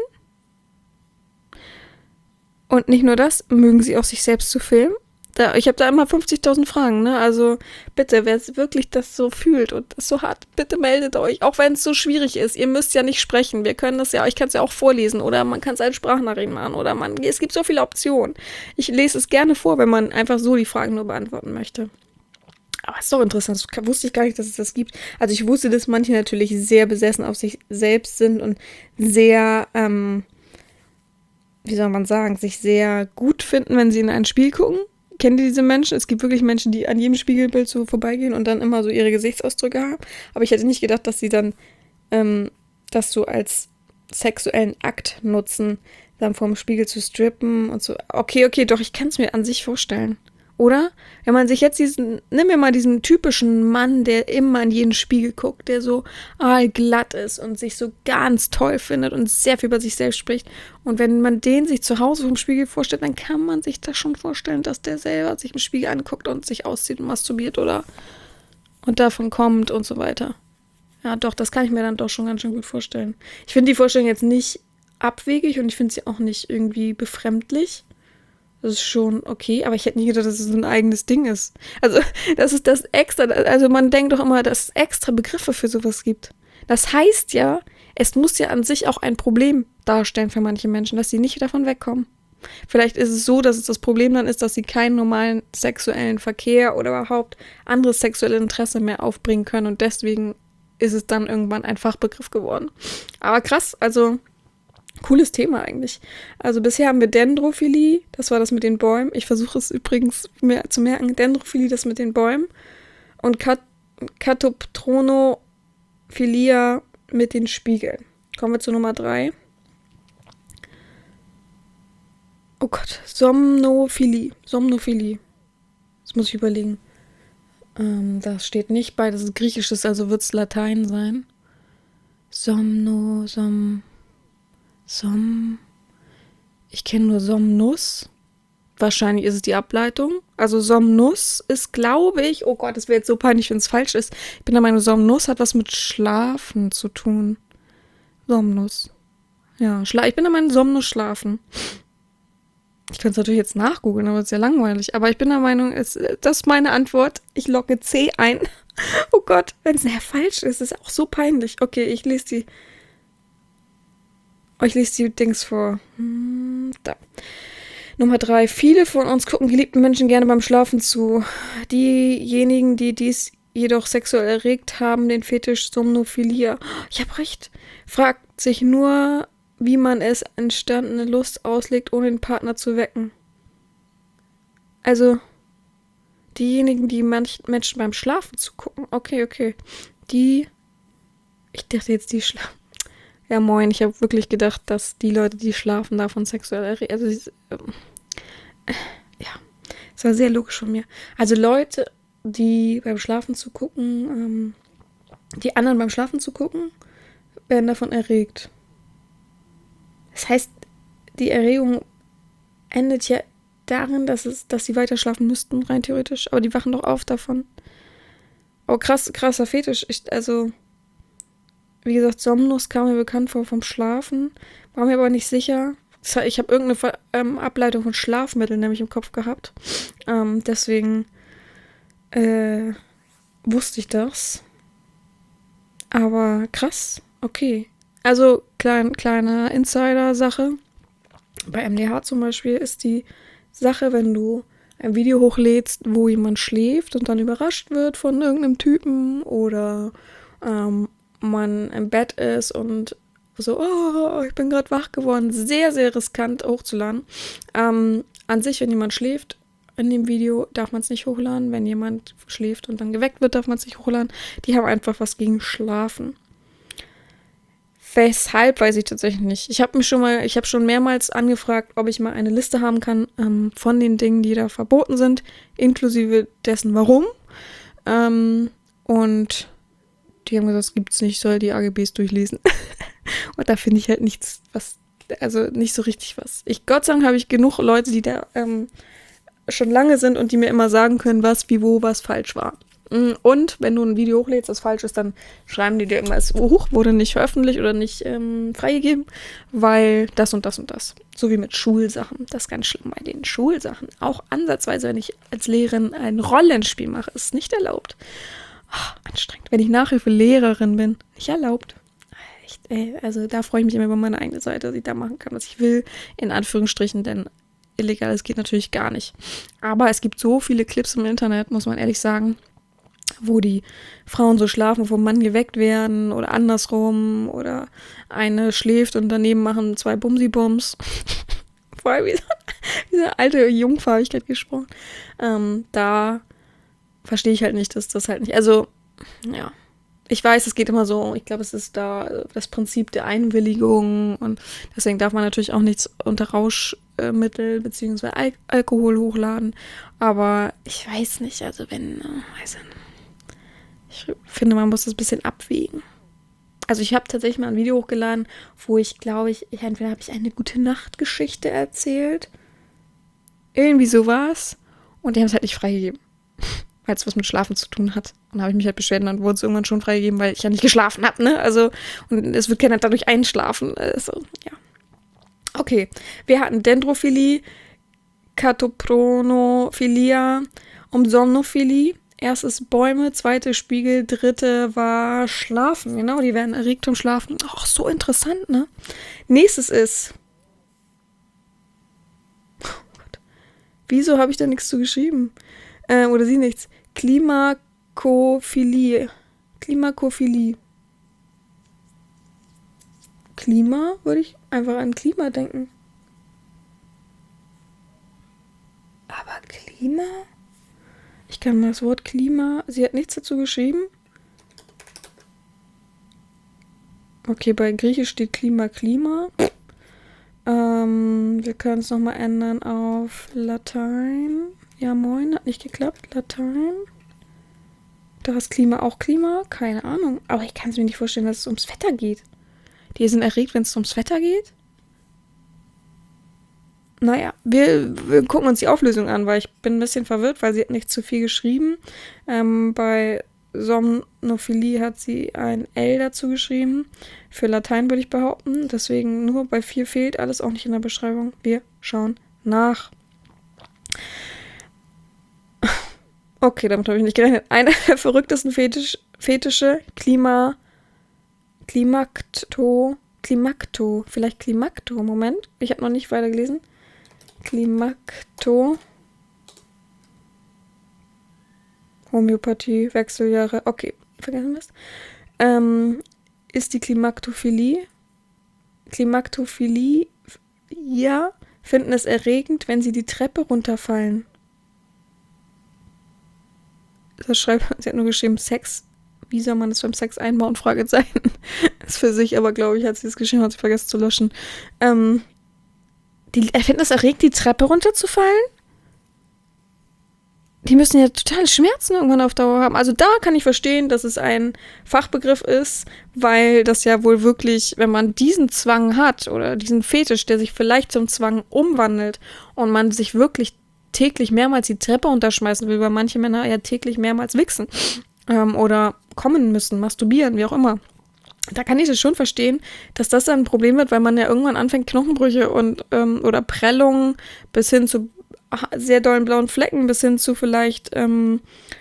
A: Und nicht nur das, mögen sie auch sich selbst zu filmen? Da, ich habe da immer fünfzigtausend Fragen, ne? Also bitte, wer wirklich das so fühlt und das so hat, bitte meldet euch. Auch wenn es so schwierig ist. Ihr müsst ja nicht sprechen. Wir können das ja, ich kann es ja auch vorlesen oder man kann es als Sprachnachricht machen oder man, es gibt so viele Optionen. Ich lese es gerne vor, wenn man einfach so die Fragen nur beantworten möchte. Aber es ist doch interessant, das wusste ich gar nicht, dass es das gibt. Also ich wusste, dass manche natürlich sehr besessen auf sich selbst sind und sehr, ähm, wie soll man sagen, sich sehr gut finden, wenn sie in ein Spiel gucken. Kennt ihr diese Menschen? Es gibt wirklich Menschen, die an jedem Spiegelbild so vorbeigehen und dann immer so ihre Gesichtsausdrücke haben. Aber ich hätte nicht gedacht, dass sie dann ähm, das so als sexuellen Akt nutzen, dann vorm Spiegel zu strippen und so. Okay, okay, doch, ich kann es mir an sich vorstellen. Oder? Wenn man sich jetzt diesen, nimm mir mal diesen typischen Mann, der immer in jeden Spiegel guckt, der so aalglatt ist und sich so ganz toll findet und sehr viel über sich selbst spricht. Und wenn man den sich zu Hause vom Spiegel vorstellt, dann kann man sich das schon vorstellen, dass der selber sich im Spiegel anguckt und sich auszieht und masturbiert oder und davon kommt und so weiter. Ja, doch, das kann ich mir dann doch schon ganz schön gut vorstellen. Ich finde die Vorstellung jetzt nicht abwegig und ich finde sie auch nicht irgendwie befremdlich. Das ist schon okay, aber ich hätte nicht gedacht, dass es ein eigenes Ding ist. Also, das ist das extra, also man denkt doch immer, dass es extra Begriffe für sowas gibt. Das heißt ja, es muss ja an sich auch ein Problem darstellen für manche Menschen, dass sie nicht davon wegkommen. Vielleicht ist es so, dass es das Problem dann ist, dass sie keinen normalen sexuellen Verkehr oder überhaupt anderes sexuelle Interesse mehr aufbringen können und deswegen ist es dann irgendwann ein Fachbegriff geworden. Aber krass, also cooles Thema eigentlich. Also bisher haben wir Dendrophilie, das war das mit den Bäumen. Ich versuche es übrigens mir zu merken. Dendrophilie, das mit den Bäumen. Und Kat- Katoptronophilia mit den Spiegeln. Kommen wir zu Nummer drei. Oh Gott, Somnophilie. Somnophilie. Das muss ich überlegen. Ähm, das steht nicht bei, das ist Griechisches, also wird es Latein sein. Somno, Som... Som. Ich kenne nur Somnus. Wahrscheinlich ist es die Ableitung. Also Somnus ist, glaube ich, oh Gott, das wäre jetzt so peinlich, wenn es falsch ist. Ich bin der Meinung, Somnus hat was mit Schlafen zu tun. Somnus. Ja, Schla- ich bin der Meinung, Somnus schlafen. Ich könnte es natürlich jetzt nachgoogeln, aber es ist ja langweilig. Aber ich bin der Meinung, es, das ist meine Antwort. Ich logge C ein. Oh Gott, wenn es nachher falsch ist, ist auch so peinlich. Okay, ich lese die. Ich lese die Dings vor. Hm, da. Nummer drei. Viele von uns gucken geliebten Menschen gerne beim Schlafen zu. Diejenigen, die dies jedoch sexuell erregt haben, den Fetisch Somnophilia. Ich habe recht. Fragt sich nur, wie man es entstandene Lust auslegt, ohne den Partner zu wecken. Also, diejenigen, die manchen Menschen beim Schlafen zugucken. Okay, okay. Die, ich dachte jetzt, die schlafen. Ja, moin, ich habe wirklich gedacht, dass die Leute, die schlafen, davon sexuell erregt. Also, ähm, äh, ja, das war sehr logisch von mir. Also Leute, die beim Schlafen zugucken, ähm, die anderen beim Schlafen zugucken, werden davon erregt. Das heißt, die Erregung endet ja darin, dass es, dass sie weiter schlafen müssten, rein theoretisch. Aber die wachen doch auf davon. Oh, krass, krasser Fetisch. Ich, also, wie gesagt, Somnus kam mir bekannt vor vom Schlafen. War mir aber nicht sicher. Ich habe irgendeine Ver- ähm, Ableitung von Schlafmitteln nämlich im Kopf gehabt. Ähm, deswegen äh, wusste ich das. Aber krass, okay. Also, klein, kleine Insider-Sache. Bei M D H zum Beispiel ist die Sache, wenn du ein Video hochlädst, wo jemand schläft und dann überrascht wird von irgendeinem Typen oder ähm, man im Bett ist und so, oh, ich bin gerade wach geworden. Sehr, sehr riskant hochzuladen. Ähm, an sich, wenn jemand schläft in dem Video, darf man es nicht hochladen. Wenn jemand schläft und dann geweckt wird, darf man es nicht hochladen. Die haben einfach was gegen Schlafen. Weshalb, weiß ich tatsächlich nicht. Ich habe mich schon mal, ich habe schon mehrmals angefragt, ob ich mal eine Liste haben kann ähm, von den Dingen, die da verboten sind, inklusive dessen, warum. Ähm, und die haben gesagt, es gibt's nicht, soll die A G Bs durchlesen. Und da finde ich halt nichts, was, also nicht so richtig was. Ich, Gott sei Dank habe ich genug Leute, die da ähm, schon lange sind und die mir immer sagen können, was, wie, wo, was falsch war. Und wenn du ein Video hochlädst, das falsch ist, dann schreiben die dir irgendwas, oh, hoch, wurde nicht veröffentlicht oder nicht ähm, freigegeben, weil das und das und das. So wie mit Schulsachen. Das ist ganz schlimm bei den Schulsachen. Auch ansatzweise, wenn ich als Lehrerin ein Rollenspiel mache, ist nicht erlaubt. Oh, anstrengend. Wenn ich Nachhilfelehrerin bin, nicht erlaubt. Echt, ey, also da freue ich mich immer über meine eigene Seite, dass ich da machen kann, was ich will, in Anführungsstrichen, denn Illegales geht natürlich gar nicht. Aber es gibt so viele Clips im Internet, muss man ehrlich sagen, wo die Frauen so schlafen, vom Mann geweckt werden oder andersrum oder eine schläft und daneben machen zwei Bumsi-Bums. Vorher wie so, wie so eine alte Jungfräulichkeit gesprochen. Ähm, da verstehe ich halt nicht, dass das halt nicht, also, ja. Ich weiß, es geht immer so, ich glaube, es ist da das Prinzip der Einwilligung und deswegen darf man natürlich auch nichts unter Rauschmittel bzw. Al- Alkohol hochladen. Aber ich weiß nicht, also wenn, weiß ich, ich finde, man muss das ein bisschen abwägen. Also ich habe tatsächlich mal ein Video hochgeladen, wo ich, glaube ich, ich entweder habe ich eine Gute-Nacht-Geschichte erzählt, irgendwie sowas, und die haben es halt nicht freigegeben. Weil es was mit Schlafen zu tun hat. Und da habe ich mich halt beschwert und dann wurde es irgendwann schon freigegeben, weil ich ja nicht geschlafen habe, ne? Also, und es wird keiner dadurch einschlafen. Also, ja. Okay, wir hatten Dendrophilie, Catopronophilia und Somnophilie. Erstes Bäume, zweite Spiegel, dritte war Schlafen. Genau, die werden erregt vom Schlafen. Ach, so interessant, ne? Nächstes ist... Oh Gott. Wieso habe ich da nichts zu geschrieben? Äh, oder sie nichts. Klimakophilie. Klimakophilie. Klima? Würde ich einfach an Klima denken. Aber Klima? Ich kann mal das Wort Klima... Sie hat nichts dazu geschrieben. Okay, bei Griechisch steht Klima, Klima. Ähm, wir können es nochmal ändern auf Latein. Ja, moin, hat nicht geklappt. Latein. Da ist Klima auch Klima? Keine Ahnung. Aber ich kann es mir nicht vorstellen, dass es ums Wetter geht. Die sind erregt, wenn es ums Wetter geht? naja, wir, wir gucken uns die Auflösung an, weil ich bin ein bisschen verwirrt, weil sie hat nicht zu viel geschrieben. Ähm, bei Somnophilie hat sie ein L dazu geschrieben. Für Latein würde ich behaupten. Deswegen nur bei vier fehlt alles auch nicht in der Beschreibung. Wir schauen nach. Okay, damit habe ich nicht gerechnet. Einer der verrücktesten Fetisch, Fetische, Klima, Klimakto, Klimakto, vielleicht Klimakto, Moment, ich habe noch nicht weiter gelesen. Klimakto, Homöopathie, Wechseljahre, okay, vergessen wir es. Ähm, ist die Klimaktophilie, Klimaktophilie, ja, finden es erregend, wenn sie die Treppe runterfallen. Das schreibt, sie hat nur geschrieben, Sex. Wie soll man das beim Sex einbauen? Fragezeichen. Ist für sich, aber glaube ich, hat sie es geschrieben, hat sie vergessen zu löschen. Ähm, die, er findet es erregt, die Treppe runterzufallen? Die müssen ja totale Schmerzen irgendwann auf Dauer haben. Also da kann ich verstehen, dass es ein Fachbegriff ist, weil das ja wohl wirklich, wenn man diesen Zwang hat oder diesen Fetisch, der sich vielleicht zum Zwang umwandelt und man sich wirklich täglich mehrmals die Treppe runterschmeißen will, weil manche Männer ja täglich mehrmals wichsen ähm, oder kommen müssen, masturbieren, wie auch immer. Da kann ich das schon verstehen, dass das dann ein Problem wird, weil man ja irgendwann anfängt, Knochenbrüche und ähm, oder Prellungen bis hin zu sehr dollen blauen Flecken, bis hin zu vielleicht ähm,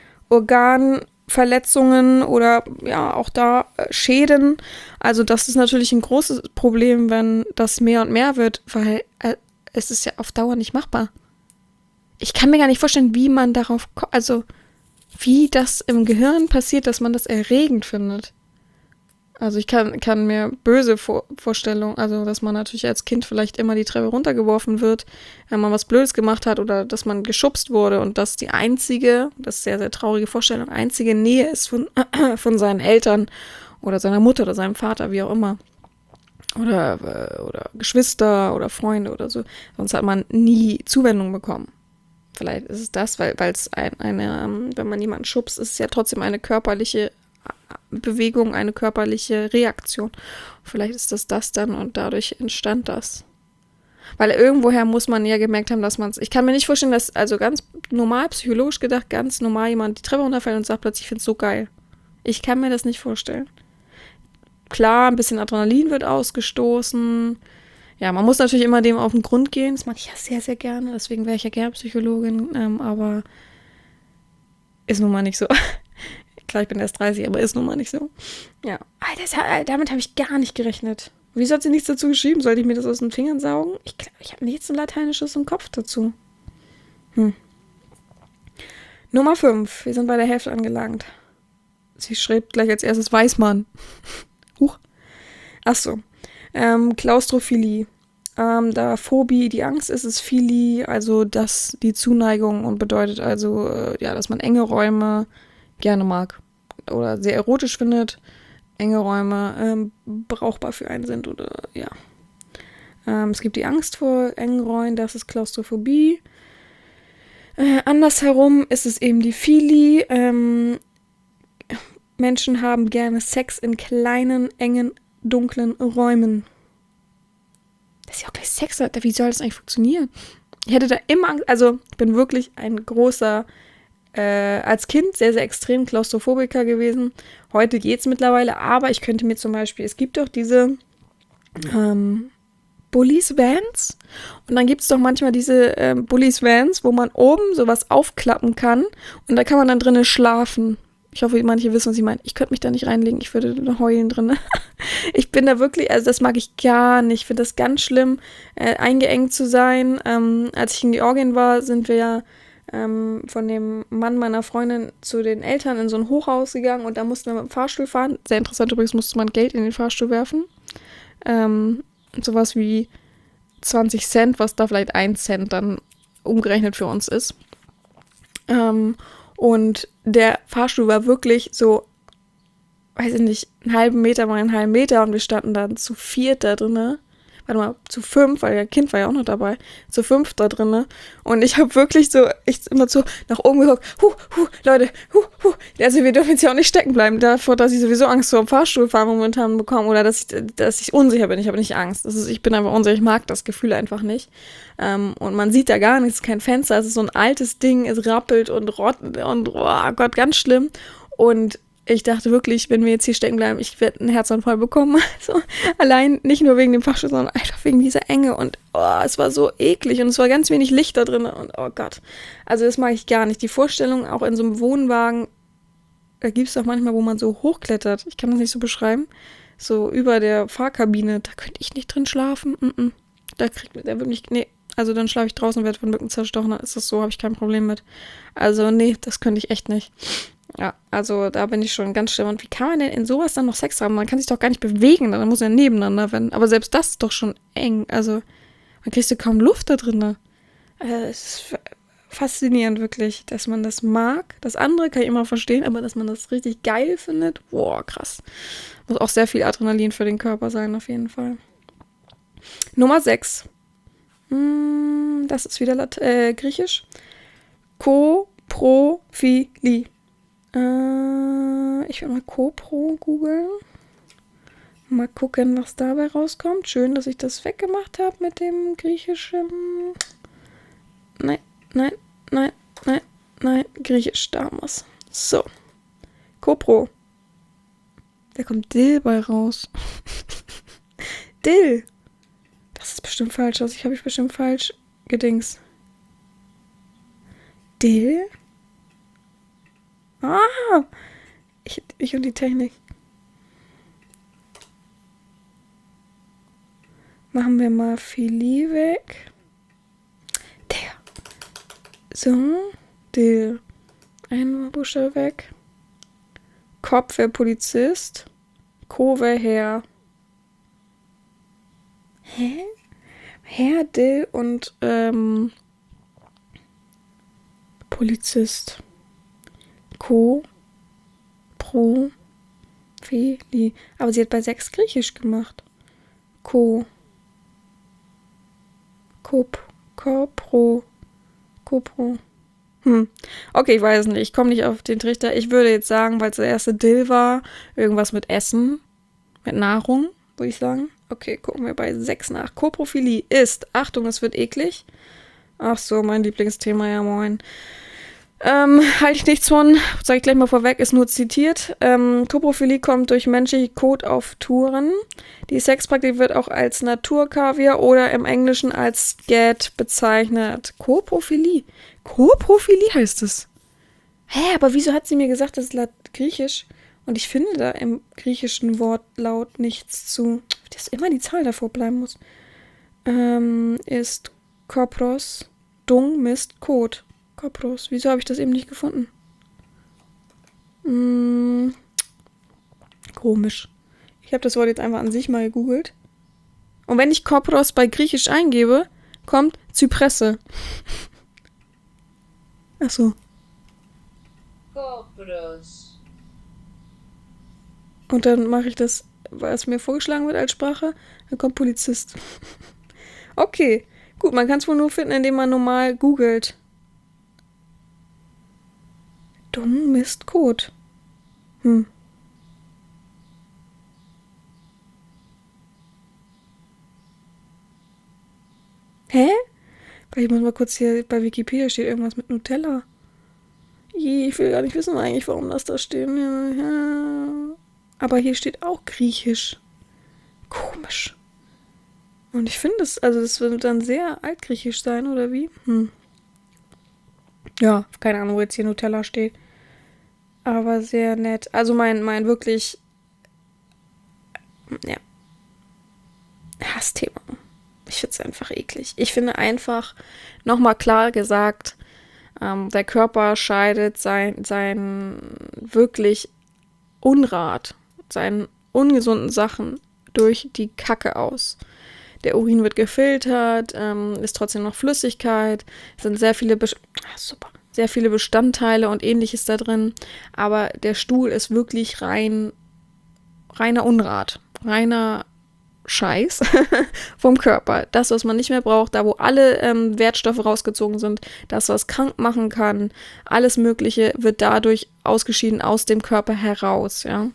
A: Organverletzungen oder ja, auch da äh, Schäden. Also das ist natürlich ein großes Problem, wenn das mehr und mehr wird, weil äh, es ist ja auf Dauer nicht machbar. Ich kann mir gar nicht vorstellen, wie man darauf kommt, also wie das im Gehirn passiert, dass man das erregend findet. Also ich kann, kann mir böse Vor- Vorstellungen, also dass man natürlich als Kind vielleicht immer die Treppe runtergeworfen wird, wenn man was Blödes gemacht hat oder dass man geschubst wurde und dass die einzige, das ist sehr, sehr traurige Vorstellung, einzige Nähe ist von, von seinen Eltern oder seiner Mutter oder seinem Vater, wie auch immer. Oder, oder Geschwister oder Freunde oder so. Sonst hat man nie Zuwendung bekommen. Vielleicht ist es das, weil es ein, eine, wenn man jemanden schubst, ist es ja trotzdem eine körperliche Bewegung, eine körperliche Reaktion. Vielleicht ist das das dann und dadurch entstand das. Weil irgendwoher muss man ja gemerkt haben, dass man es, ich kann mir nicht vorstellen, dass, also ganz normal, psychologisch gedacht, ganz normal jemand die Treppe runterfällt und sagt plötzlich, ich finde es so geil. Ich kann mir das nicht vorstellen. Klar, ein bisschen Adrenalin wird ausgestoßen. Ja, man muss natürlich immer dem auf den Grund gehen. Das mag ich ja sehr, sehr gerne. Deswegen wäre ich ja gerne Psychologin. Ähm, aber ist nun mal nicht so. Klar, ich bin erst dreißig, aber ist nun mal nicht so. Ja. Alter, damit habe ich gar nicht gerechnet. Wieso hat sie nichts dazu geschrieben? Sollte ich mir das aus den Fingern saugen? Ich glaube, ich habe nichts ein Lateinisches im Kopf dazu. Hm. Nummer fünf. Wir sind bei der Hälfte angelangt. Sie schreibt gleich als erstes Weißmann. Huch. Achso. Ähm, Klaustrophilie. Ähm, da Phobie die Angst ist, ist Philie, also das die Zuneigung und bedeutet also, äh, ja, dass man enge Räume gerne mag oder sehr erotisch findet. Enge Räume ähm, brauchbar für einen sind oder ja. Ähm, es gibt die Angst vor engen Räumen, das ist Klaustrophobie. Äh, andersherum ist es eben die Philie. Ähm, Menschen haben gerne Sex in kleinen, engen, dunklen Räumen. Das ist ja auch gleich Sex, Alter. Wie soll das eigentlich funktionieren? Ich hätte da immer Angst, also ich bin wirklich ein großer, äh, als Kind sehr, sehr extrem Klaustrophobiker gewesen. Heute geht's mittlerweile, aber ich könnte mir zum Beispiel, es gibt doch diese ähm, Bullies Vans und dann gibt es doch manchmal diese ähm, Bullies Vans, wo man oben sowas aufklappen kann und da kann man dann drinnen schlafen. Ich hoffe, manche wissen, was ich meine. Ich könnte mich da nicht reinlegen, ich würde da heulen drin. Ich bin da wirklich, also das mag ich gar nicht. Ich finde das ganz schlimm, äh, eingeengt zu sein. Ähm, als ich in Georgien war, sind wir ja ähm, von dem Mann meiner Freundin zu den Eltern in so ein Hochhaus gegangen und da mussten wir mit dem Fahrstuhl fahren. Sehr interessant übrigens, musste man Geld in den Fahrstuhl werfen. Ähm, sowas wie zwanzig Cent, was da vielleicht ein Cent dann umgerechnet für uns ist. Ähm, und der Fahrstuhl war wirklich so, weiß ich nicht, einen halben Meter mal einen halben Meter und wir standen dann zu viert da drin warte mal, zu fünf, weil der Kind war ja auch noch dabei, zu fünf da drin. Und ich habe wirklich so, ich immer so nach oben geguckt, huh, huh, Leute, huh, huh. Also wir dürfen jetzt ja auch nicht stecken bleiben, davor, dass ich sowieso Angst vor dem Fahrstuhlfahren momentan bekomme oder dass ich, dass ich unsicher bin. Ich habe nicht Angst. Das ist, ich bin einfach unsicher, ich mag das Gefühl einfach nicht. Ähm, und man sieht da gar nichts, kein Fenster, es ist so ein altes Ding, es rappelt und rottet und, oh Gott, ganz schlimm. Und ich dachte wirklich, wenn wir jetzt hier stecken bleiben, ich werde einen Herzanfall bekommen. Also, allein nicht nur wegen dem Fahrstuhl, sondern einfach wegen dieser Enge. Und oh, es war so eklig und es war ganz wenig Licht da drin. Und oh Gott, also das mag ich gar nicht. Die Vorstellung, auch in so einem Wohnwagen, da gibt es doch manchmal, wo man so hochklettert. Ich kann das nicht so beschreiben. So über der Fahrkabine, da könnte ich nicht drin schlafen. Mm-mm. Da kriegt, da würde mich, nee. Also dann schlafe ich draußen und werde von Mücken zerstochen. Dann ist das so, habe ich kein Problem mit. Also nee, das könnte ich echt nicht. Ja, also da bin ich schon ganz schlimm. Und wie kann man denn in sowas dann noch Sex haben? Man kann sich doch gar nicht bewegen, dann muss ja nebeneinander werden. Aber selbst das ist doch schon eng. Also, man kriegst du kaum Luft da drin. Also, es ist faszinierend wirklich, dass man das mag. Das andere kann ich immer verstehen, aber dass man das richtig geil findet, boah, krass. Muss auch sehr viel Adrenalin für den Körper sein, auf jeden Fall. Nummer sechs. Hm, das ist wieder Lat- äh, griechisch. Koprophilie. Ich will mal Kopro googeln. Mal gucken, was dabei rauskommt. Schön, dass ich das weggemacht habe mit dem griechischen. Nein, nein, nein, nein, nein. Griechisch, da haben wir's. So. Kopro. Da kommt Dill bei raus. Dill. Das ist bestimmt falsch. Also ich habe ich bestimmt falsch gedings. Dill? Ah, ich, ich und die Technik. Machen wir mal Filet weg. Der. So. Der. Ein Buchstabe weg. Kopf wäre Polizist. Co wäre Herr. Hä? Herr, Dill und ähm, Polizist. Co, Pro, Feli. Aber sie hat bei sechs Griechisch gemacht. Co, Kop, Kopro, Kopro. Hm. Okay, ich weiß nicht. Ich komme nicht auf den Trichter. Ich würde jetzt sagen, weil es der erste Dill war, irgendwas mit Essen, mit Nahrung, würde ich sagen. Okay, gucken wir bei sechs nach. Koprophilie ist, Achtung, es wird eklig. Ach so, mein Lieblingsthema, ja moin. Ähm, halte ich nichts von, sage ich gleich mal vorweg, ist nur zitiert. Ähm, Koprophilie kommt durch menschliche Kot auf Touren. Die Sexpraktik wird auch als Naturkaviar oder im Englischen als Scat bezeichnet. Koprophilie. Koprophilie heißt es. Hä, aber wieso hat sie mir gesagt, das ist laut Griechisch? Und ich finde da im griechischen Wortlaut nichts zu. Dass immer die Zahl davor bleiben muss. Ähm, ist Kopros, Dung, Mist, Kot. Kopros. Wieso habe ich das eben nicht gefunden? Hm, komisch. Ich habe das Wort jetzt einfach an sich mal gegoogelt. Und wenn ich Kopros bei Griechisch eingebe, kommt Zypresse. Ach so.
B: Kopros.
A: Und dann mache ich das, was mir vorgeschlagen wird als Sprache, dann kommt Polizist. Okay, gut, man kann es wohl nur finden, indem man normal googelt. Dumm Mist Kot. Hm. Hä? Ich muss mal kurz hier, bei Wikipedia steht irgendwas mit Nutella. Ich will gar nicht wissen eigentlich, warum das da steht. Ja, ja. Aber hier steht auch Griechisch. Komisch. Und ich finde es, also das wird dann sehr altgriechisch sein, oder wie? Hm. Ja, keine Ahnung, wo jetzt hier Nutella steht. Aber sehr nett. Also mein, mein wirklich, ja, Hassthema. Ich finde es einfach eklig. Ich finde einfach, nochmal klar gesagt, ähm, der Körper scheidet sein, sein wirklich Unrat, seinen ungesunden Sachen durch die Kacke aus. Der Urin wird gefiltert, ähm, ist trotzdem noch Flüssigkeit, es sind sehr viele, Be- ah, super, sehr viele Bestandteile und ähnliches da drin, aber der Stuhl ist wirklich rein, reiner Unrat, reiner Scheiß vom Körper. Das, was man nicht mehr braucht, da wo alle ähm, Wertstoffe rausgezogen sind, das, was krank machen kann, alles Mögliche wird dadurch ausgeschieden aus dem Körper heraus, ja.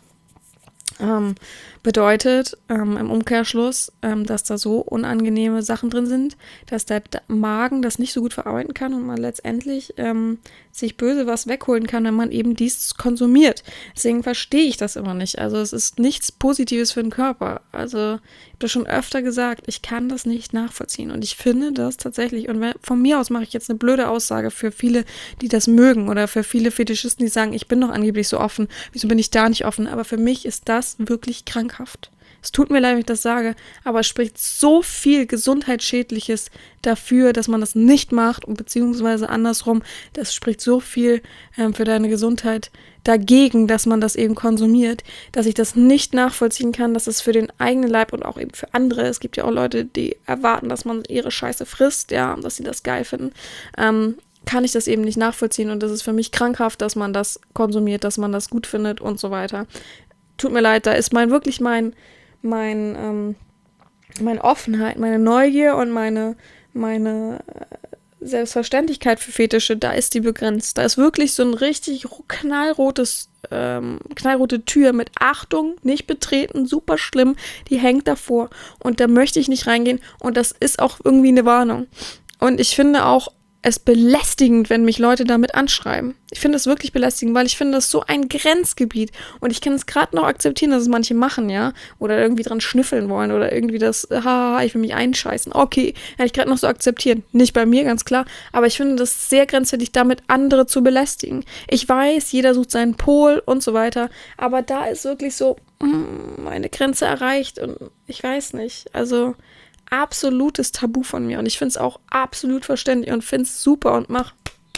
A: Ähm, bedeutet ähm, im Umkehrschluss, ähm, dass da so unangenehme Sachen drin sind, dass der D- Magen das nicht so gut verarbeiten kann und man letztendlich ähm, sich böse was wegholen kann, wenn man eben dies konsumiert. Deswegen verstehe ich das immer nicht. Also es ist nichts Positives für den Körper. Also ich habe das schon öfter gesagt, ich kann das nicht nachvollziehen und ich finde das tatsächlich, und wenn, von mir aus mache ich jetzt eine blöde Aussage für viele, die das mögen oder für viele Fetischisten, die sagen, ich bin doch angeblich so offen, wieso bin ich da nicht offen? Aber für mich ist das wirklich krankhaft. Es tut mir leid, wenn ich das sage, aber es spricht so viel Gesundheitsschädliches dafür, dass man das nicht macht und beziehungsweise andersrum, das spricht so viel ähm, für deine Gesundheit dagegen, dass man das eben konsumiert, dass ich das nicht nachvollziehen kann, dass es für den eigenen Leib und auch eben für andere, es gibt ja auch Leute, die erwarten, dass man ihre Scheiße frisst, ja, dass sie das geil finden, ähm, kann ich das eben nicht nachvollziehen und das ist für mich krankhaft, dass man das konsumiert, dass man das gut findet und so weiter. Tut mir leid, da ist mein wirklich mein mein, ähm, meine Offenheit, meine Neugier und meine, meine Selbstverständlichkeit für Fetische, da ist die begrenzt. Da ist wirklich so ein richtig knallrotes, ähm, knallrote Tür mit Achtung, nicht betreten, super schlimm, die hängt davor und da möchte ich nicht reingehen und das ist auch irgendwie eine Warnung. Und ich finde auch es belästigend, wenn mich Leute damit anschreiben. Ich finde es wirklich belästigend, weil ich finde, das ist so ein Grenzgebiet. Und ich kann es gerade noch akzeptieren, dass es manche machen, ja. Oder irgendwie dran schnüffeln wollen. Oder irgendwie das, haha, ich will mich einscheißen. Okay, kann ich gerade noch so akzeptieren. Nicht bei mir, ganz klar. Aber ich finde das sehr grenzwertig, damit andere zu belästigen. Ich weiß, jeder sucht seinen Pol und so weiter. Aber da ist wirklich so mm, meine Grenze erreicht. Und ich weiß nicht. Also absolutes Tabu von mir und ich finde es auch absolut verständlich und finde es super und mach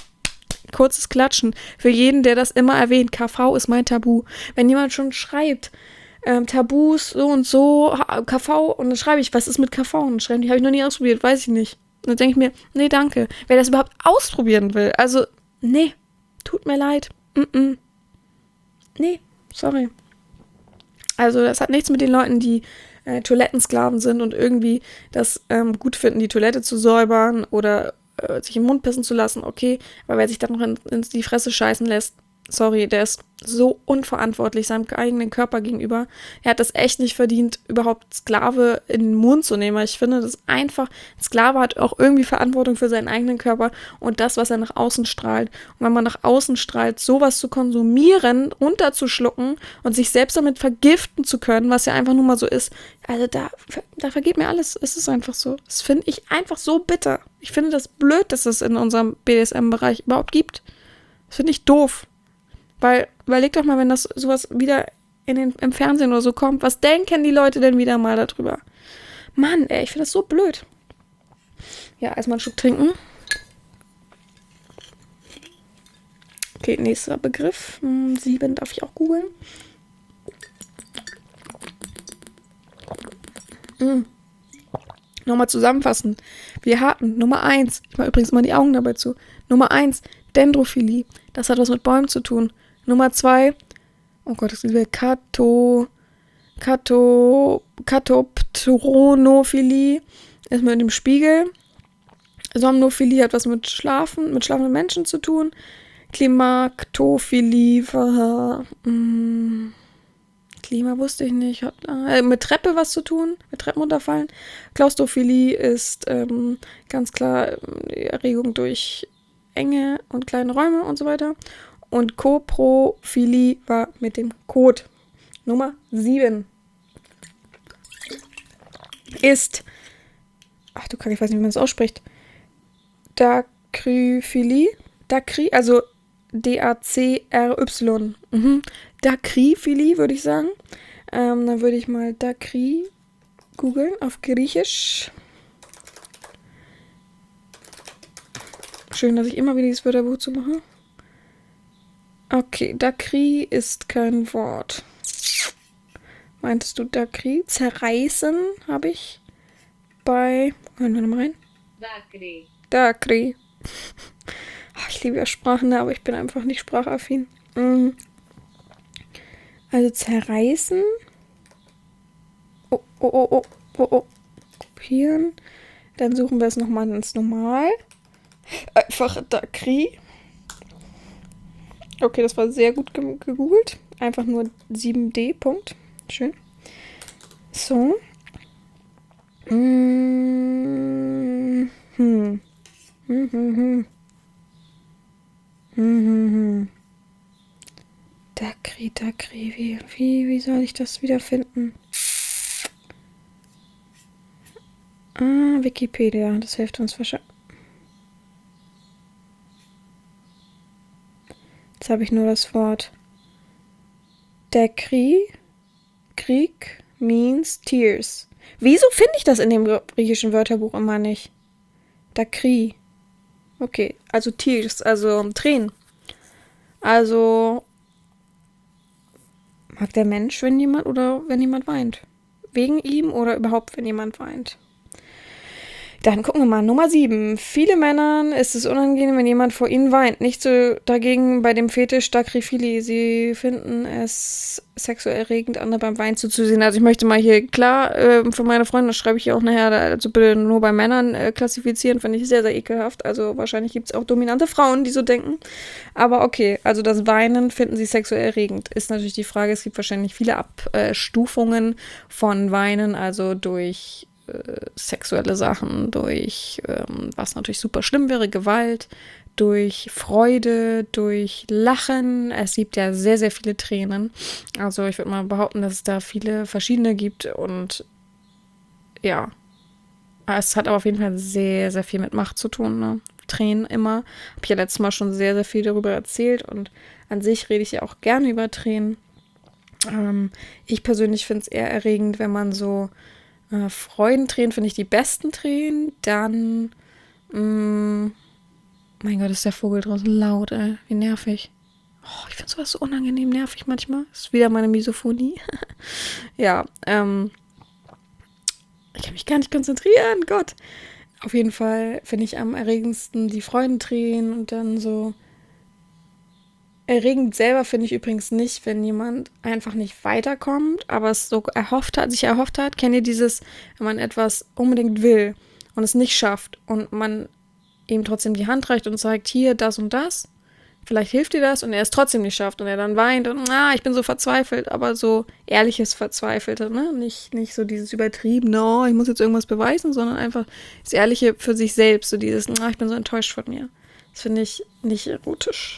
A: kurzes Klatschen für jeden, der das immer erwähnt. K V ist mein Tabu. Wenn jemand schon schreibt, ähm, Tabus so und so, K V und dann schreibe ich, was ist mit K V? Und dann schreiben die, habe ich noch nie ausprobiert, weiß ich nicht. Und dann denke ich mir, nee, danke. Wer das überhaupt ausprobieren will, also, nee, tut mir leid. Mm-mm. Nee, sorry. Also das hat nichts mit den Leuten, die äh, Toilettensklaven sind und irgendwie das ähm, gut finden, die Toilette zu säubern oder äh, sich im Mund pissen zu lassen, okay. Aber wer sich dann noch in, in die Fresse scheißen lässt, sorry, der ist so unverantwortlich seinem eigenen Körper gegenüber. Er hat das echt nicht verdient, überhaupt Sklave in den Mund zu nehmen. Ich finde das einfach, ein Sklave hat auch irgendwie Verantwortung für seinen eigenen Körper und das, was er nach außen strahlt. Und wenn man nach außen strahlt, sowas zu konsumieren, runterzuschlucken und sich selbst damit vergiften zu können, was ja einfach nur mal so ist, also da, da vergeht mir alles. Es ist einfach so. Das finde ich einfach so bitter. Ich finde das blöd, dass es in unserem B D S M-Bereich überhaupt gibt. Das finde ich doof. Weil, überleg doch mal, wenn das sowas wieder in den, im Fernsehen oder so kommt, was denken die Leute denn wieder mal darüber? Mann, ey, ich finde das so blöd. Ja, erstmal einen Schluck trinken. Okay, nächster Begriff. Hm, sieben darf ich auch googeln. Hm. Nochmal zusammenfassen. Wir hatten Nummer eins, ich mache übrigens mal die Augen dabei zu. Nummer eins, Dendrophilie. Das hat was mit Bäumen zu tun. Nummer zwei, oh Gott, das ist wieder Kato, Kato, Katoptronophilie, ist mit dem Spiegel. Somnophilie hat was mit Schlafen, mit schlafenden Menschen zu tun. Klimaktophilie, war, mh, Klima wusste ich nicht, hat äh, mit Treppe was zu tun, mit Treppen runterfallen. Klaustrophilie ist ähm, ganz klar die Erregung durch enge und kleine Räume und so weiter. Und Koprophilie war mit dem Kot. Nummer sieben ist, ach du Kack, ich weiß nicht, wie man das ausspricht, Dacryphilie, Dacry, also D A C R Y, mhm. Dacryphilie würde ich sagen. Ähm, dann würde ich mal Dacry googeln auf Griechisch. Schön, dass ich immer wieder dieses Wörterbuch zu mache. Okay, Dacry ist kein Wort. Meintest du Dacry? Zerreißen habe ich bei... Hören wir nochmal rein.
B: Dacry.
A: Dacry. Ich liebe ja Sprachen, aber ich bin einfach nicht sprachaffin. Also zerreißen. Oh, oh, oh, oh. Oh, oh. Kopieren. Dann suchen wir es nochmal ins Normal. Einfach Dakri. Okay, das war sehr gut ge- gegoogelt. Einfach nur sieben D, Punkt. Schön. So. Mm, hm. Hm, hm, hm. Hm, hm, hm. Dakri, Dakri. Wie, wie, wie soll ich das wiederfinden? Ah, Wikipedia. Das hilft uns wahrscheinlich. Jetzt habe ich nur das Wort. Dakri. Krieg means tears. Wieso finde ich das in dem griechischen Wörterbuch immer nicht? Dakri. Okay, also tears, also Tränen. Also mag der Mensch, wenn jemand oder wenn jemand weint? Wegen ihm oder überhaupt, wenn jemand weint? Dann gucken wir mal. Nummer sieben. Viele Männern ist es unangenehm, wenn jemand vor ihnen weint. Nicht so dagegen bei dem Fetisch Dakriphili. Sie finden es sexuell erregend, andere beim Weinen zuzusehen. Also ich möchte mal hier klar, äh, für meine Freunde, das schreibe ich hier auch nachher, also bitte nur bei Männern äh, klassifizieren, finde ich sehr, sehr ekelhaft. Also wahrscheinlich gibt es auch dominante Frauen, die so denken. Aber okay, also das Weinen finden sie sexuell erregend. Ist natürlich die Frage, es gibt wahrscheinlich viele Abstufungen von Weinen, also durch sexuelle Sachen, durch, ähm, was natürlich super schlimm wäre, Gewalt, durch Freude, durch Lachen. Es gibt ja sehr, sehr viele Tränen. Also ich würde mal behaupten, dass es da viele verschiedene gibt und ja, es hat aber auf jeden Fall sehr, sehr viel mit Macht zu tun, ne? Tränen immer. Habe ich ja letztes Mal schon sehr, sehr viel darüber erzählt und an sich rede ich ja auch gerne über Tränen. Ähm, ich persönlich finde es eher erregend, wenn man so Äh, Freudentränen finde ich die besten Tränen. Dann, mh, mein Gott, ist der Vogel draußen laut, ey. Wie nervig. Oh, ich finde sowas so unangenehm nervig manchmal. Ist wieder meine Misophonie. Ja, ähm, ich kann mich gar nicht konzentrieren, Gott. Auf jeden Fall finde ich am erregendsten die Freudentränen und dann so. Erregend selber finde ich übrigens nicht, wenn jemand einfach nicht weiterkommt, aber es so erhofft hat, sich erhofft hat. Kennt ihr dieses, wenn man etwas unbedingt will und es nicht schafft und man ihm trotzdem die Hand reicht und sagt, hier, das und das, vielleicht hilft dir das und er es trotzdem nicht schafft und er dann weint und, ah, ich bin so verzweifelt, aber so ehrliches Verzweifelte, ne? Nicht, nicht so dieses übertriebene, oh, ich muss jetzt irgendwas beweisen, sondern einfach das Ehrliche für sich selbst, so dieses, ah, ich bin so enttäuscht von mir. Das finde ich nicht erotisch.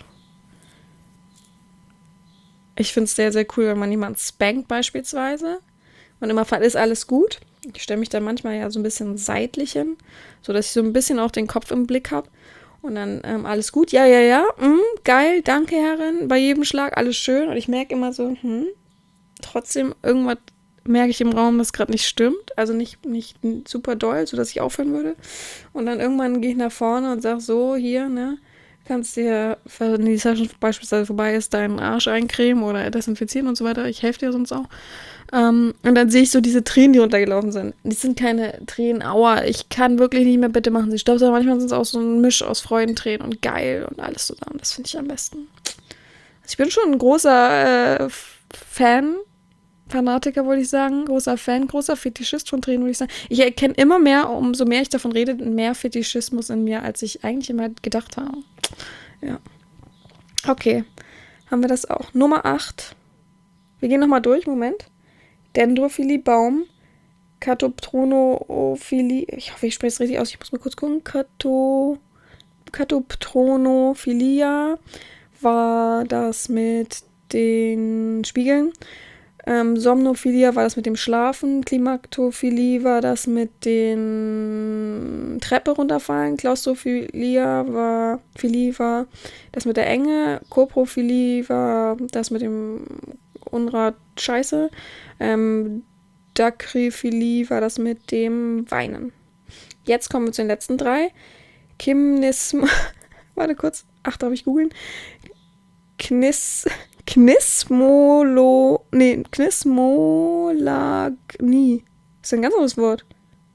A: Ich finde es sehr, sehr cool, wenn man jemanden spankt beispielsweise und immer fragt, ist alles gut? Ich stelle mich dann manchmal ja so ein bisschen seitlich hin, sodass ich so ein bisschen auch den Kopf im Blick habe. Und dann ähm, alles gut, ja, ja, ja, mm, geil, danke Herrin, bei jedem Schlag alles schön. Und ich merke immer so, hm, trotzdem irgendwas merke ich im Raum, das gerade nicht stimmt. Also nicht, nicht super doll, sodass ich aufhören würde. Und dann irgendwann gehe ich nach vorne und sage so, hier, ne, kannst dir, wenn die Session beispielsweise vorbei ist, deinen Arsch eincremen oder desinfizieren und so weiter. Ich helfe dir sonst auch. Ähm, und dann sehe ich so diese Tränen, die runtergelaufen sind. Die sind keine Tränen, aua, ich kann wirklich nicht mehr, bitte machen Sie Stopp, sondern manchmal sind es auch so ein Misch aus Freudentränen und geil und alles zusammen. Das finde ich am besten. Also ich bin schon ein großer äh, Fan, Fanatiker, würde ich sagen. Großer Fan, großer Fetischist von Tränen, würde ich sagen. Ich erkenne immer mehr, umso mehr ich davon rede, mehr Fetischismus in mir, als ich eigentlich immer gedacht habe. Ja. Okay. Haben wir das auch. Nummer acht. Wir gehen nochmal durch. Moment. Dendrophilie, Baum. Catoptronophilie. Ich hoffe, ich spreche es richtig aus. Ich muss mal kurz gucken. Cato, Catoptronophilia war das mit den Spiegeln. Ähm, Somnophilia war das mit dem Schlafen, Klimaktophilie war das mit den Treppe runterfallen, Klaustrophilia war, Philie war das mit der Enge, Koprophilie war das mit dem Unrat Scheiße, ähm, Dakriphilie war das mit dem Weinen. Jetzt kommen wir zu den letzten drei. Kimnism, warte kurz, ach, darf ich googeln? Knis... Knismolo, nee, Knismolagnie. Das ist ein ganz anderes Wort.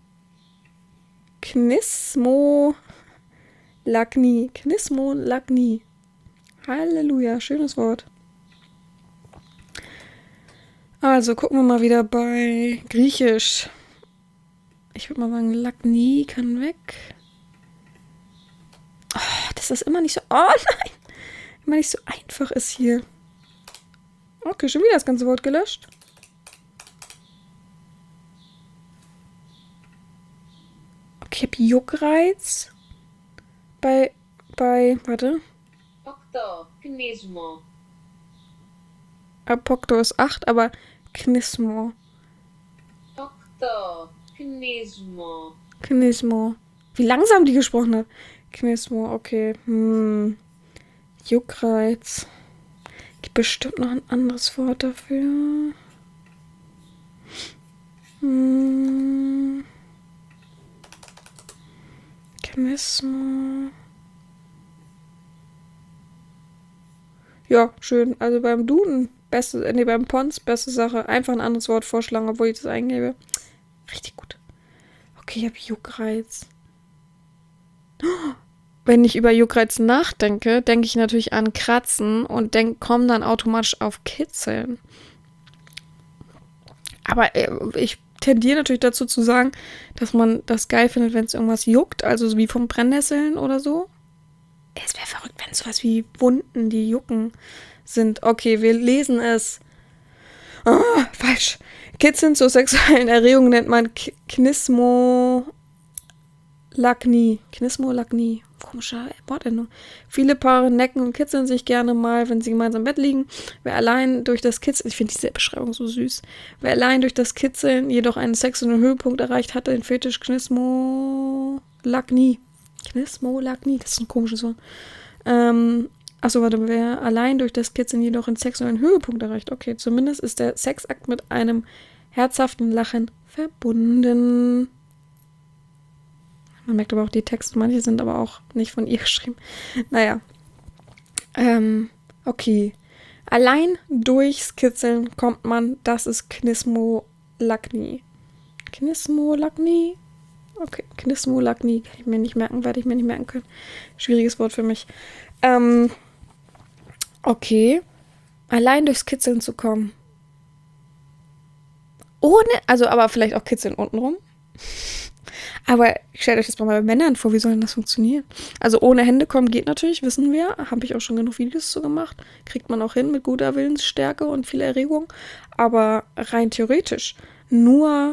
A: Knismolagnie. Knismolagnie. Halleluja, schönes Wort. Also gucken wir mal wieder bei Griechisch. Ich würde mal sagen, Lagny kann weg. Oh, dass das immer nicht so... Oh nein! Immer nicht so einfach ist hier. Okay, schon wieder das ganze Wort gelöscht. Okay, ich habe Juckreiz. Bei... Bei... Warte.
B: ocho. Knismo.
A: Apokto ist acht, aber Knismo.
B: ocho. Knismo.
A: Knismo. Wie langsam die gesprochen hat. Knismo, okay. Hm. Juckreiz. Gibt bestimmt noch ein anderes Wort dafür. Hm. Knismo. Ja, schön. Also beim Duden, beste, nee, beim Pons, beste Sache. Einfach ein anderes Wort vorschlagen, obwohl ich das eingebe. Richtig gut. Okay, ich habe Juckreiz. Wenn ich über Juckreiz nachdenke, denke ich natürlich an Kratzen und komme dann automatisch auf Kitzeln. Aber äh, ich tendiere natürlich dazu zu sagen, dass man das geil findet, wenn es irgendwas juckt, also wie vom Brennnesseln oder so. Es wäre verrückt, wenn es sowas wie Wunden, die jucken, sind. Okay, wir lesen es. Oh, falsch. Kitzeln zur sexuellen Erregung nennt man K- Knismolagnie. Knismolagnie. Komischer Wortendung. Viele Paare necken und kitzeln sich gerne mal, wenn sie gemeinsam im Bett liegen. Wer allein durch das Kitzeln, ich finde diese Beschreibung so süß, wer allein durch das Kitzeln jedoch einen sexuellen Höhepunkt erreicht, hatte den Fetisch Knismolagnie. Knismolagnie, das ist ein komisches Wort. Ähm, achso, warte, wer allein durch das Kitzeln jedoch einen sexuellen Höhepunkt erreicht. Okay, zumindest ist der Sexakt mit einem herzhaften Lachen verbunden. Man merkt aber auch die Texte, manche sind aber auch nicht von ihr geschrieben. Naja. Ähm, okay. Allein durchs Kitzeln kommt man, das ist Knismolagnie. Knismolagnie? Okay, Knismolagnie kann ich mir nicht merken, werde ich mir nicht merken können. Schwieriges Wort für mich. Ähm, okay. Allein durchs Kitzeln zu kommen. Ohne, also aber vielleicht auch Kitzeln untenrum. Aber stellt euch das mal bei Männern vor, wie soll denn das funktionieren? Also ohne Hände kommen geht natürlich, wissen wir. Habe ich auch schon genug Videos zu gemacht. Kriegt man auch hin mit guter Willensstärke und viel Erregung. Aber rein theoretisch nur...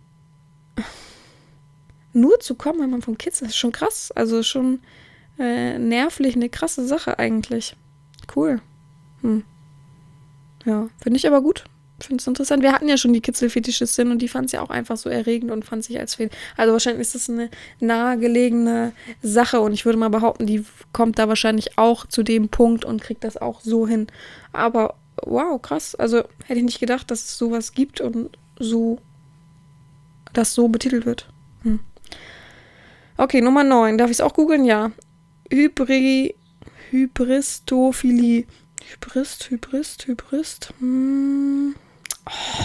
A: Nur zu kommen, wenn man vom Kitzeln, ist schon krass. Also schon äh, nervlich eine krasse Sache eigentlich. Cool. Hm. Ja, finde ich aber gut. Finde es interessant. Wir hatten ja schon die Kitzelfetischistin und die fand es ja auch einfach so erregend und fand sich als Fetisch. Also wahrscheinlich ist das eine nahegelegene Sache und ich würde mal behaupten, die kommt da wahrscheinlich auch zu dem Punkt und kriegt das auch so hin. Aber wow, krass. Also hätte ich nicht gedacht, dass es sowas gibt und so, das so betitelt wird. Hm. Okay, Nummer neun. Darf ich es auch googeln? Ja. Hybri, Hybristophilie. Hybrist, Hybrist, Hybrist. Hm. Oh.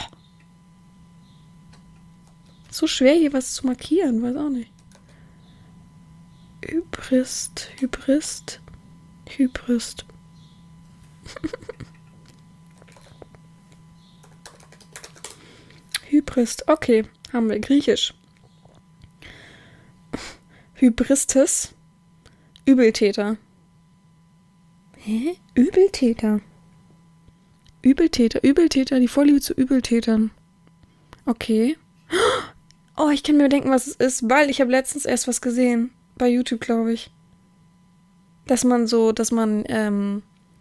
A: So schwer, hier was zu markieren. Weiß auch nicht. Hybrist, Hybrist, Hybrist. Hybrist. Okay, haben wir. Griechisch. Hybristes. Übeltäter. Hä? Übeltäter. Übeltäter. Übeltäter. Die Vorliebe zu Übeltätern. Okay. Oh, ich kann mir denken, was es ist, weil ich habe letztens erst was gesehen. Bei YouTube, glaube ich. Dass man so, dass man, ähm,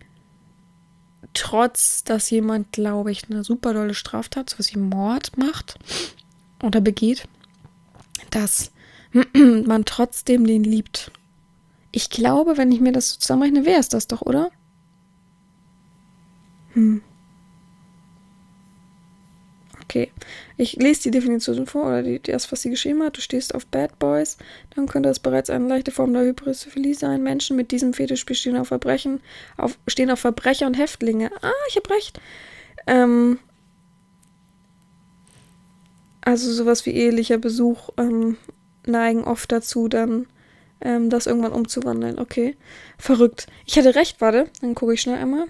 A: trotz, dass jemand, glaube ich, eine super dolle Straftat, so was wie Mord macht oder begeht, dass man trotzdem den liebt. Ich glaube, wenn ich mir das so zusammenrechne, wäre es das doch, oder? Hm. Okay. Ich lese die Definition vor, oder die, das, was sie geschrieben hat. Du stehst auf Bad Boys. Dann könnte das bereits eine leichte Form der Hybristophilie sein. Menschen mit diesem Fetisch bestehen auf Verbrechen, auf, stehen auf Verbrecher und Häftlinge. Ah, ich habe recht. Ähm, also sowas wie ehelicher Besuch ähm, neigen oft dazu, dann ähm, das irgendwann umzuwandeln. Okay. Verrückt. Ich hatte recht, warte. Dann gucke ich schnell einmal.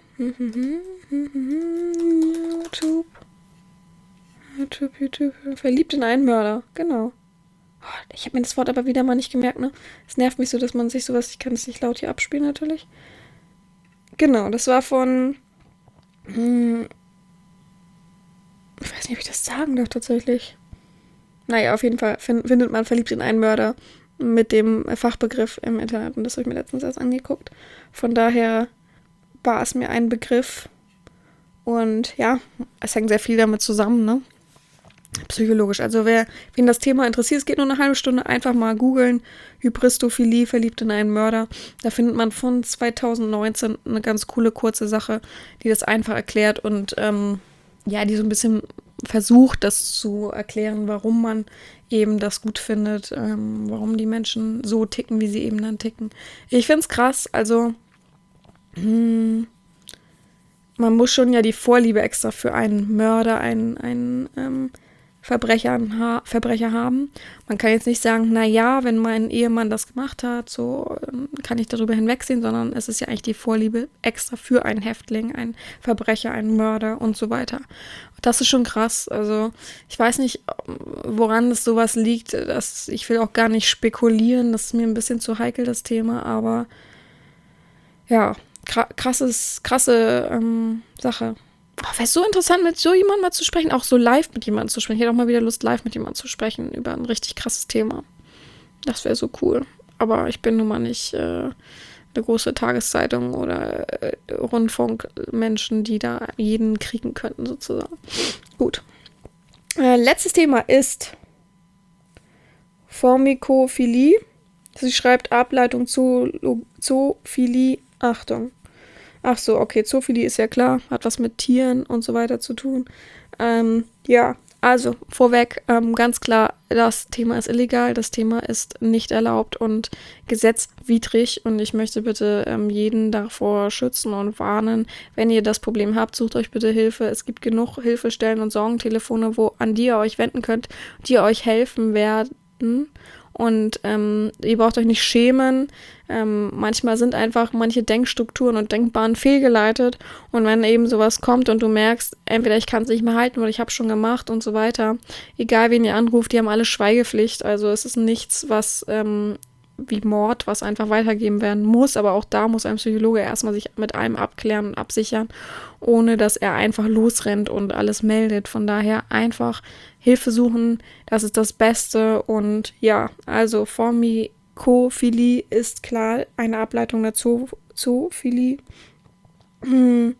A: YouTube. YouTube, YouTube. Verliebt in einen Mörder. Genau. Ich habe mir das Wort aber wieder mal nicht gemerkt, ne? Es nervt mich so, dass man sich sowas, ich kann es nicht laut hier abspielen natürlich. Genau, das war von, hm, ich weiß nicht, ob ich das sagen darf tatsächlich. Naja, auf jeden Fall find, findet man verliebt in einen Mörder mit dem Fachbegriff im Internet. Und das habe ich mir letztens erst angeguckt. Von daher war es mir ein Begriff. Und ja, es hängt sehr viel damit zusammen, ne? Psychologisch. Also wer, wen das Thema interessiert, es geht nur eine halbe Stunde, einfach mal googeln. Hybristophilie, verliebt in einen Mörder. Da findet man von zwanzig neunzehn eine ganz coole, kurze Sache, die das einfach erklärt und ähm, ja, die so ein bisschen versucht, das zu erklären, warum man eben das gut findet, ähm, warum die Menschen so ticken, wie sie eben dann ticken. Ich finde es krass, also hm, man muss schon ja die Vorliebe extra für einen Mörder, einen, einen ähm, Verbrecher, ha- Verbrecher haben. Man kann jetzt nicht sagen, na ja, wenn mein Ehemann das gemacht hat, so ähm, kann ich darüber hinwegsehen, sondern es ist ja eigentlich die Vorliebe extra für einen Häftling, einen Verbrecher, einen Mörder und so weiter. Das ist schon krass. Also ich weiß nicht, woran es sowas liegt. Das, ich will auch gar nicht spekulieren, das ist mir ein bisschen zu heikel, das Thema, aber ja, krasses, krasse ähm, Sache. Oh, wäre es so interessant, mit so jemandem mal zu sprechen, auch so live mit jemandem zu sprechen. Ich hätte auch mal wieder Lust, live mit jemandem zu sprechen über ein richtig krasses Thema. Das wäre so cool. Aber ich bin nun mal nicht äh, eine große Tageszeitung oder äh, Rundfunkmenschen, die da jeden kriegen könnten, sozusagen. Gut. Äh, letztes Thema ist Formikophilie. Sie schreibt Ableitung Zoophilie. Achtung. Ach so, okay, Zoophilie ist ja klar, hat was mit Tieren und so weiter zu tun. Ähm, ja, also vorweg, ähm, ganz klar, das Thema ist illegal, das Thema ist nicht erlaubt und gesetzwidrig und ich möchte bitte ähm, jeden davor schützen und warnen, wenn ihr das Problem habt, sucht euch bitte Hilfe. Es gibt genug Hilfestellen und Sorgentelefone, wo, an die ihr euch wenden könnt, die euch helfen werden. Und ähm, ihr braucht euch nicht schämen. Ähm, manchmal sind einfach manche Denkstrukturen und Denkbahnen fehlgeleitet. Und wenn eben sowas kommt und du merkst, entweder ich kann es nicht mehr halten oder ich habe schon gemacht und so weiter, egal wen ihr anruft, die haben alle Schweigepflicht. Also es ist nichts, was ähm, wie Mord, was einfach weitergeben werden muss. Aber auch da muss ein Psychologe erstmal sich mit einem abklären und absichern, ohne dass er einfach losrennt und alles meldet. Von daher einfach Hilfe suchen, das ist das Beste. Und ja, also Formikophilie ist klar eine Ableitung der Zo- Zoophilie. Hm,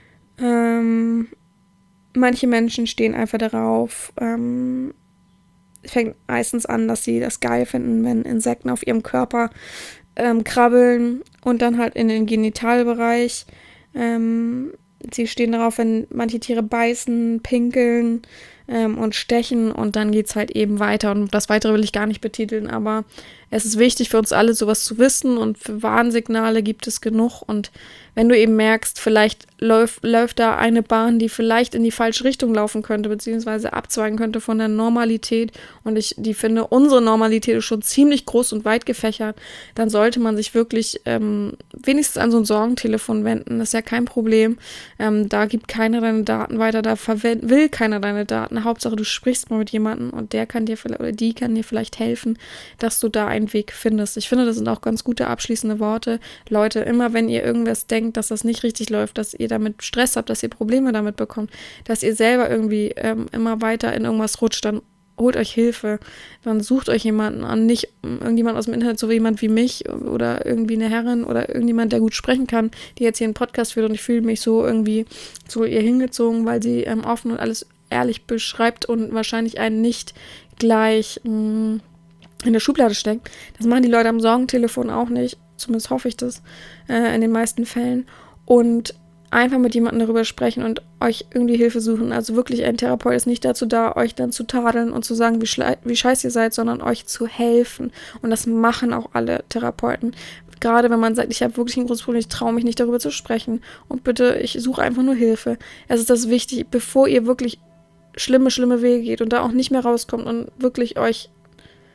A: ähm, manche Menschen stehen einfach darauf. Ähm, es fängt meistens an, dass sie das geil finden, wenn Insekten auf ihrem Körper ähm, krabbeln und dann halt in den Genitalbereich. Ähm, sie stehen darauf, wenn manche Tiere beißen, pinkeln ähm, und stechen und dann geht's halt eben weiter. Und das Weitere will ich gar nicht betiteln, aber es ist wichtig für uns alle, sowas zu wissen und für Warnsignale gibt es genug. Und wenn du eben merkst, vielleicht läuft, läuft da eine Bahn, die vielleicht in die falsche Richtung laufen könnte, beziehungsweise abzweigen könnte von der Normalität und ich die finde, unsere Normalität ist schon ziemlich groß und weit gefächert, dann sollte man sich wirklich ähm, wenigstens an so ein Sorgentelefon wenden. Das ist ja kein Problem. Ähm, da gibt keiner deine Daten weiter, da verwend- will keiner deine Daten. Hauptsache, du sprichst mal mit jemandem und der kann dir vielleicht, oder die kann dir vielleicht helfen, dass du da einen Weg findest. Ich finde, das sind auch ganz gute abschließende Worte. Leute, immer wenn ihr irgendwas denkt, dass das nicht richtig läuft, dass ihr damit Stress habt, dass ihr Probleme damit bekommt, dass ihr selber irgendwie ähm, immer weiter in irgendwas rutscht, dann holt euch Hilfe, dann sucht euch jemanden an, nicht irgendjemand aus dem Internet, so wie jemand wie mich oder irgendwie eine Herrin oder irgendjemand, der gut sprechen kann, die jetzt hier einen Podcast führt und ich fühle mich so irgendwie zu ihr hingezogen, weil sie ähm, offen und alles ehrlich beschreibt und wahrscheinlich einen nicht gleich mh, in der Schublade steckt. Das machen die Leute am Sorgentelefon auch nicht, zumindest hoffe ich das, äh, in den meisten Fällen. Und einfach mit jemandem darüber sprechen und euch irgendwie Hilfe suchen. Also wirklich, ein Therapeut ist nicht dazu da, euch dann zu tadeln und zu sagen, wie, schle- wie scheiße ihr seid, sondern euch zu helfen. Und das machen auch alle Therapeuten. Gerade wenn man sagt, ich habe wirklich ein großes Problem, ich traue mich nicht darüber zu sprechen. Und bitte, ich suche einfach nur Hilfe. Es ist das wichtig, bevor ihr wirklich schlimme, schlimme Wege geht und da auch nicht mehr rauskommt und wirklich euch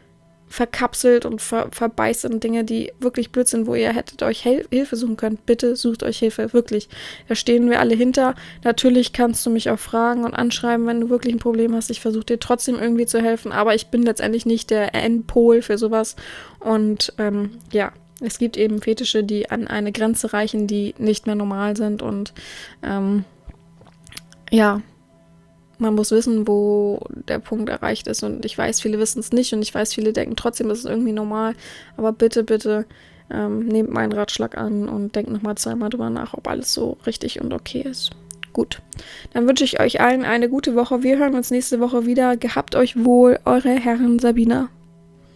A: verkapselt und ver verbeißt in Dinge, die wirklich blöd sind, wo ihr hättet euch Hel Hilfe suchen können. Bitte sucht euch Hilfe, wirklich. Da stehen wir alle hinter. Natürlich kannst du mich auch fragen und anschreiben, wenn du wirklich ein Problem hast. Ich versuche dir trotzdem irgendwie zu helfen, aber ich bin letztendlich nicht der Endpol für sowas. Und ähm, ja, es gibt eben Fetische, die an eine Grenze reichen, die nicht mehr normal sind und ähm, ja, man muss wissen, wo der Punkt erreicht ist und ich weiß, viele wissen es nicht und ich weiß, viele denken trotzdem, es ist irgendwie normal, aber bitte, bitte ähm, nehmt meinen Ratschlag an und denkt nochmal zweimal drüber nach, ob alles so richtig und okay ist. Gut, dann wünsche ich euch allen eine gute Woche. Wir hören uns nächste Woche wieder. Gehabt euch wohl, eure Herren Sabina.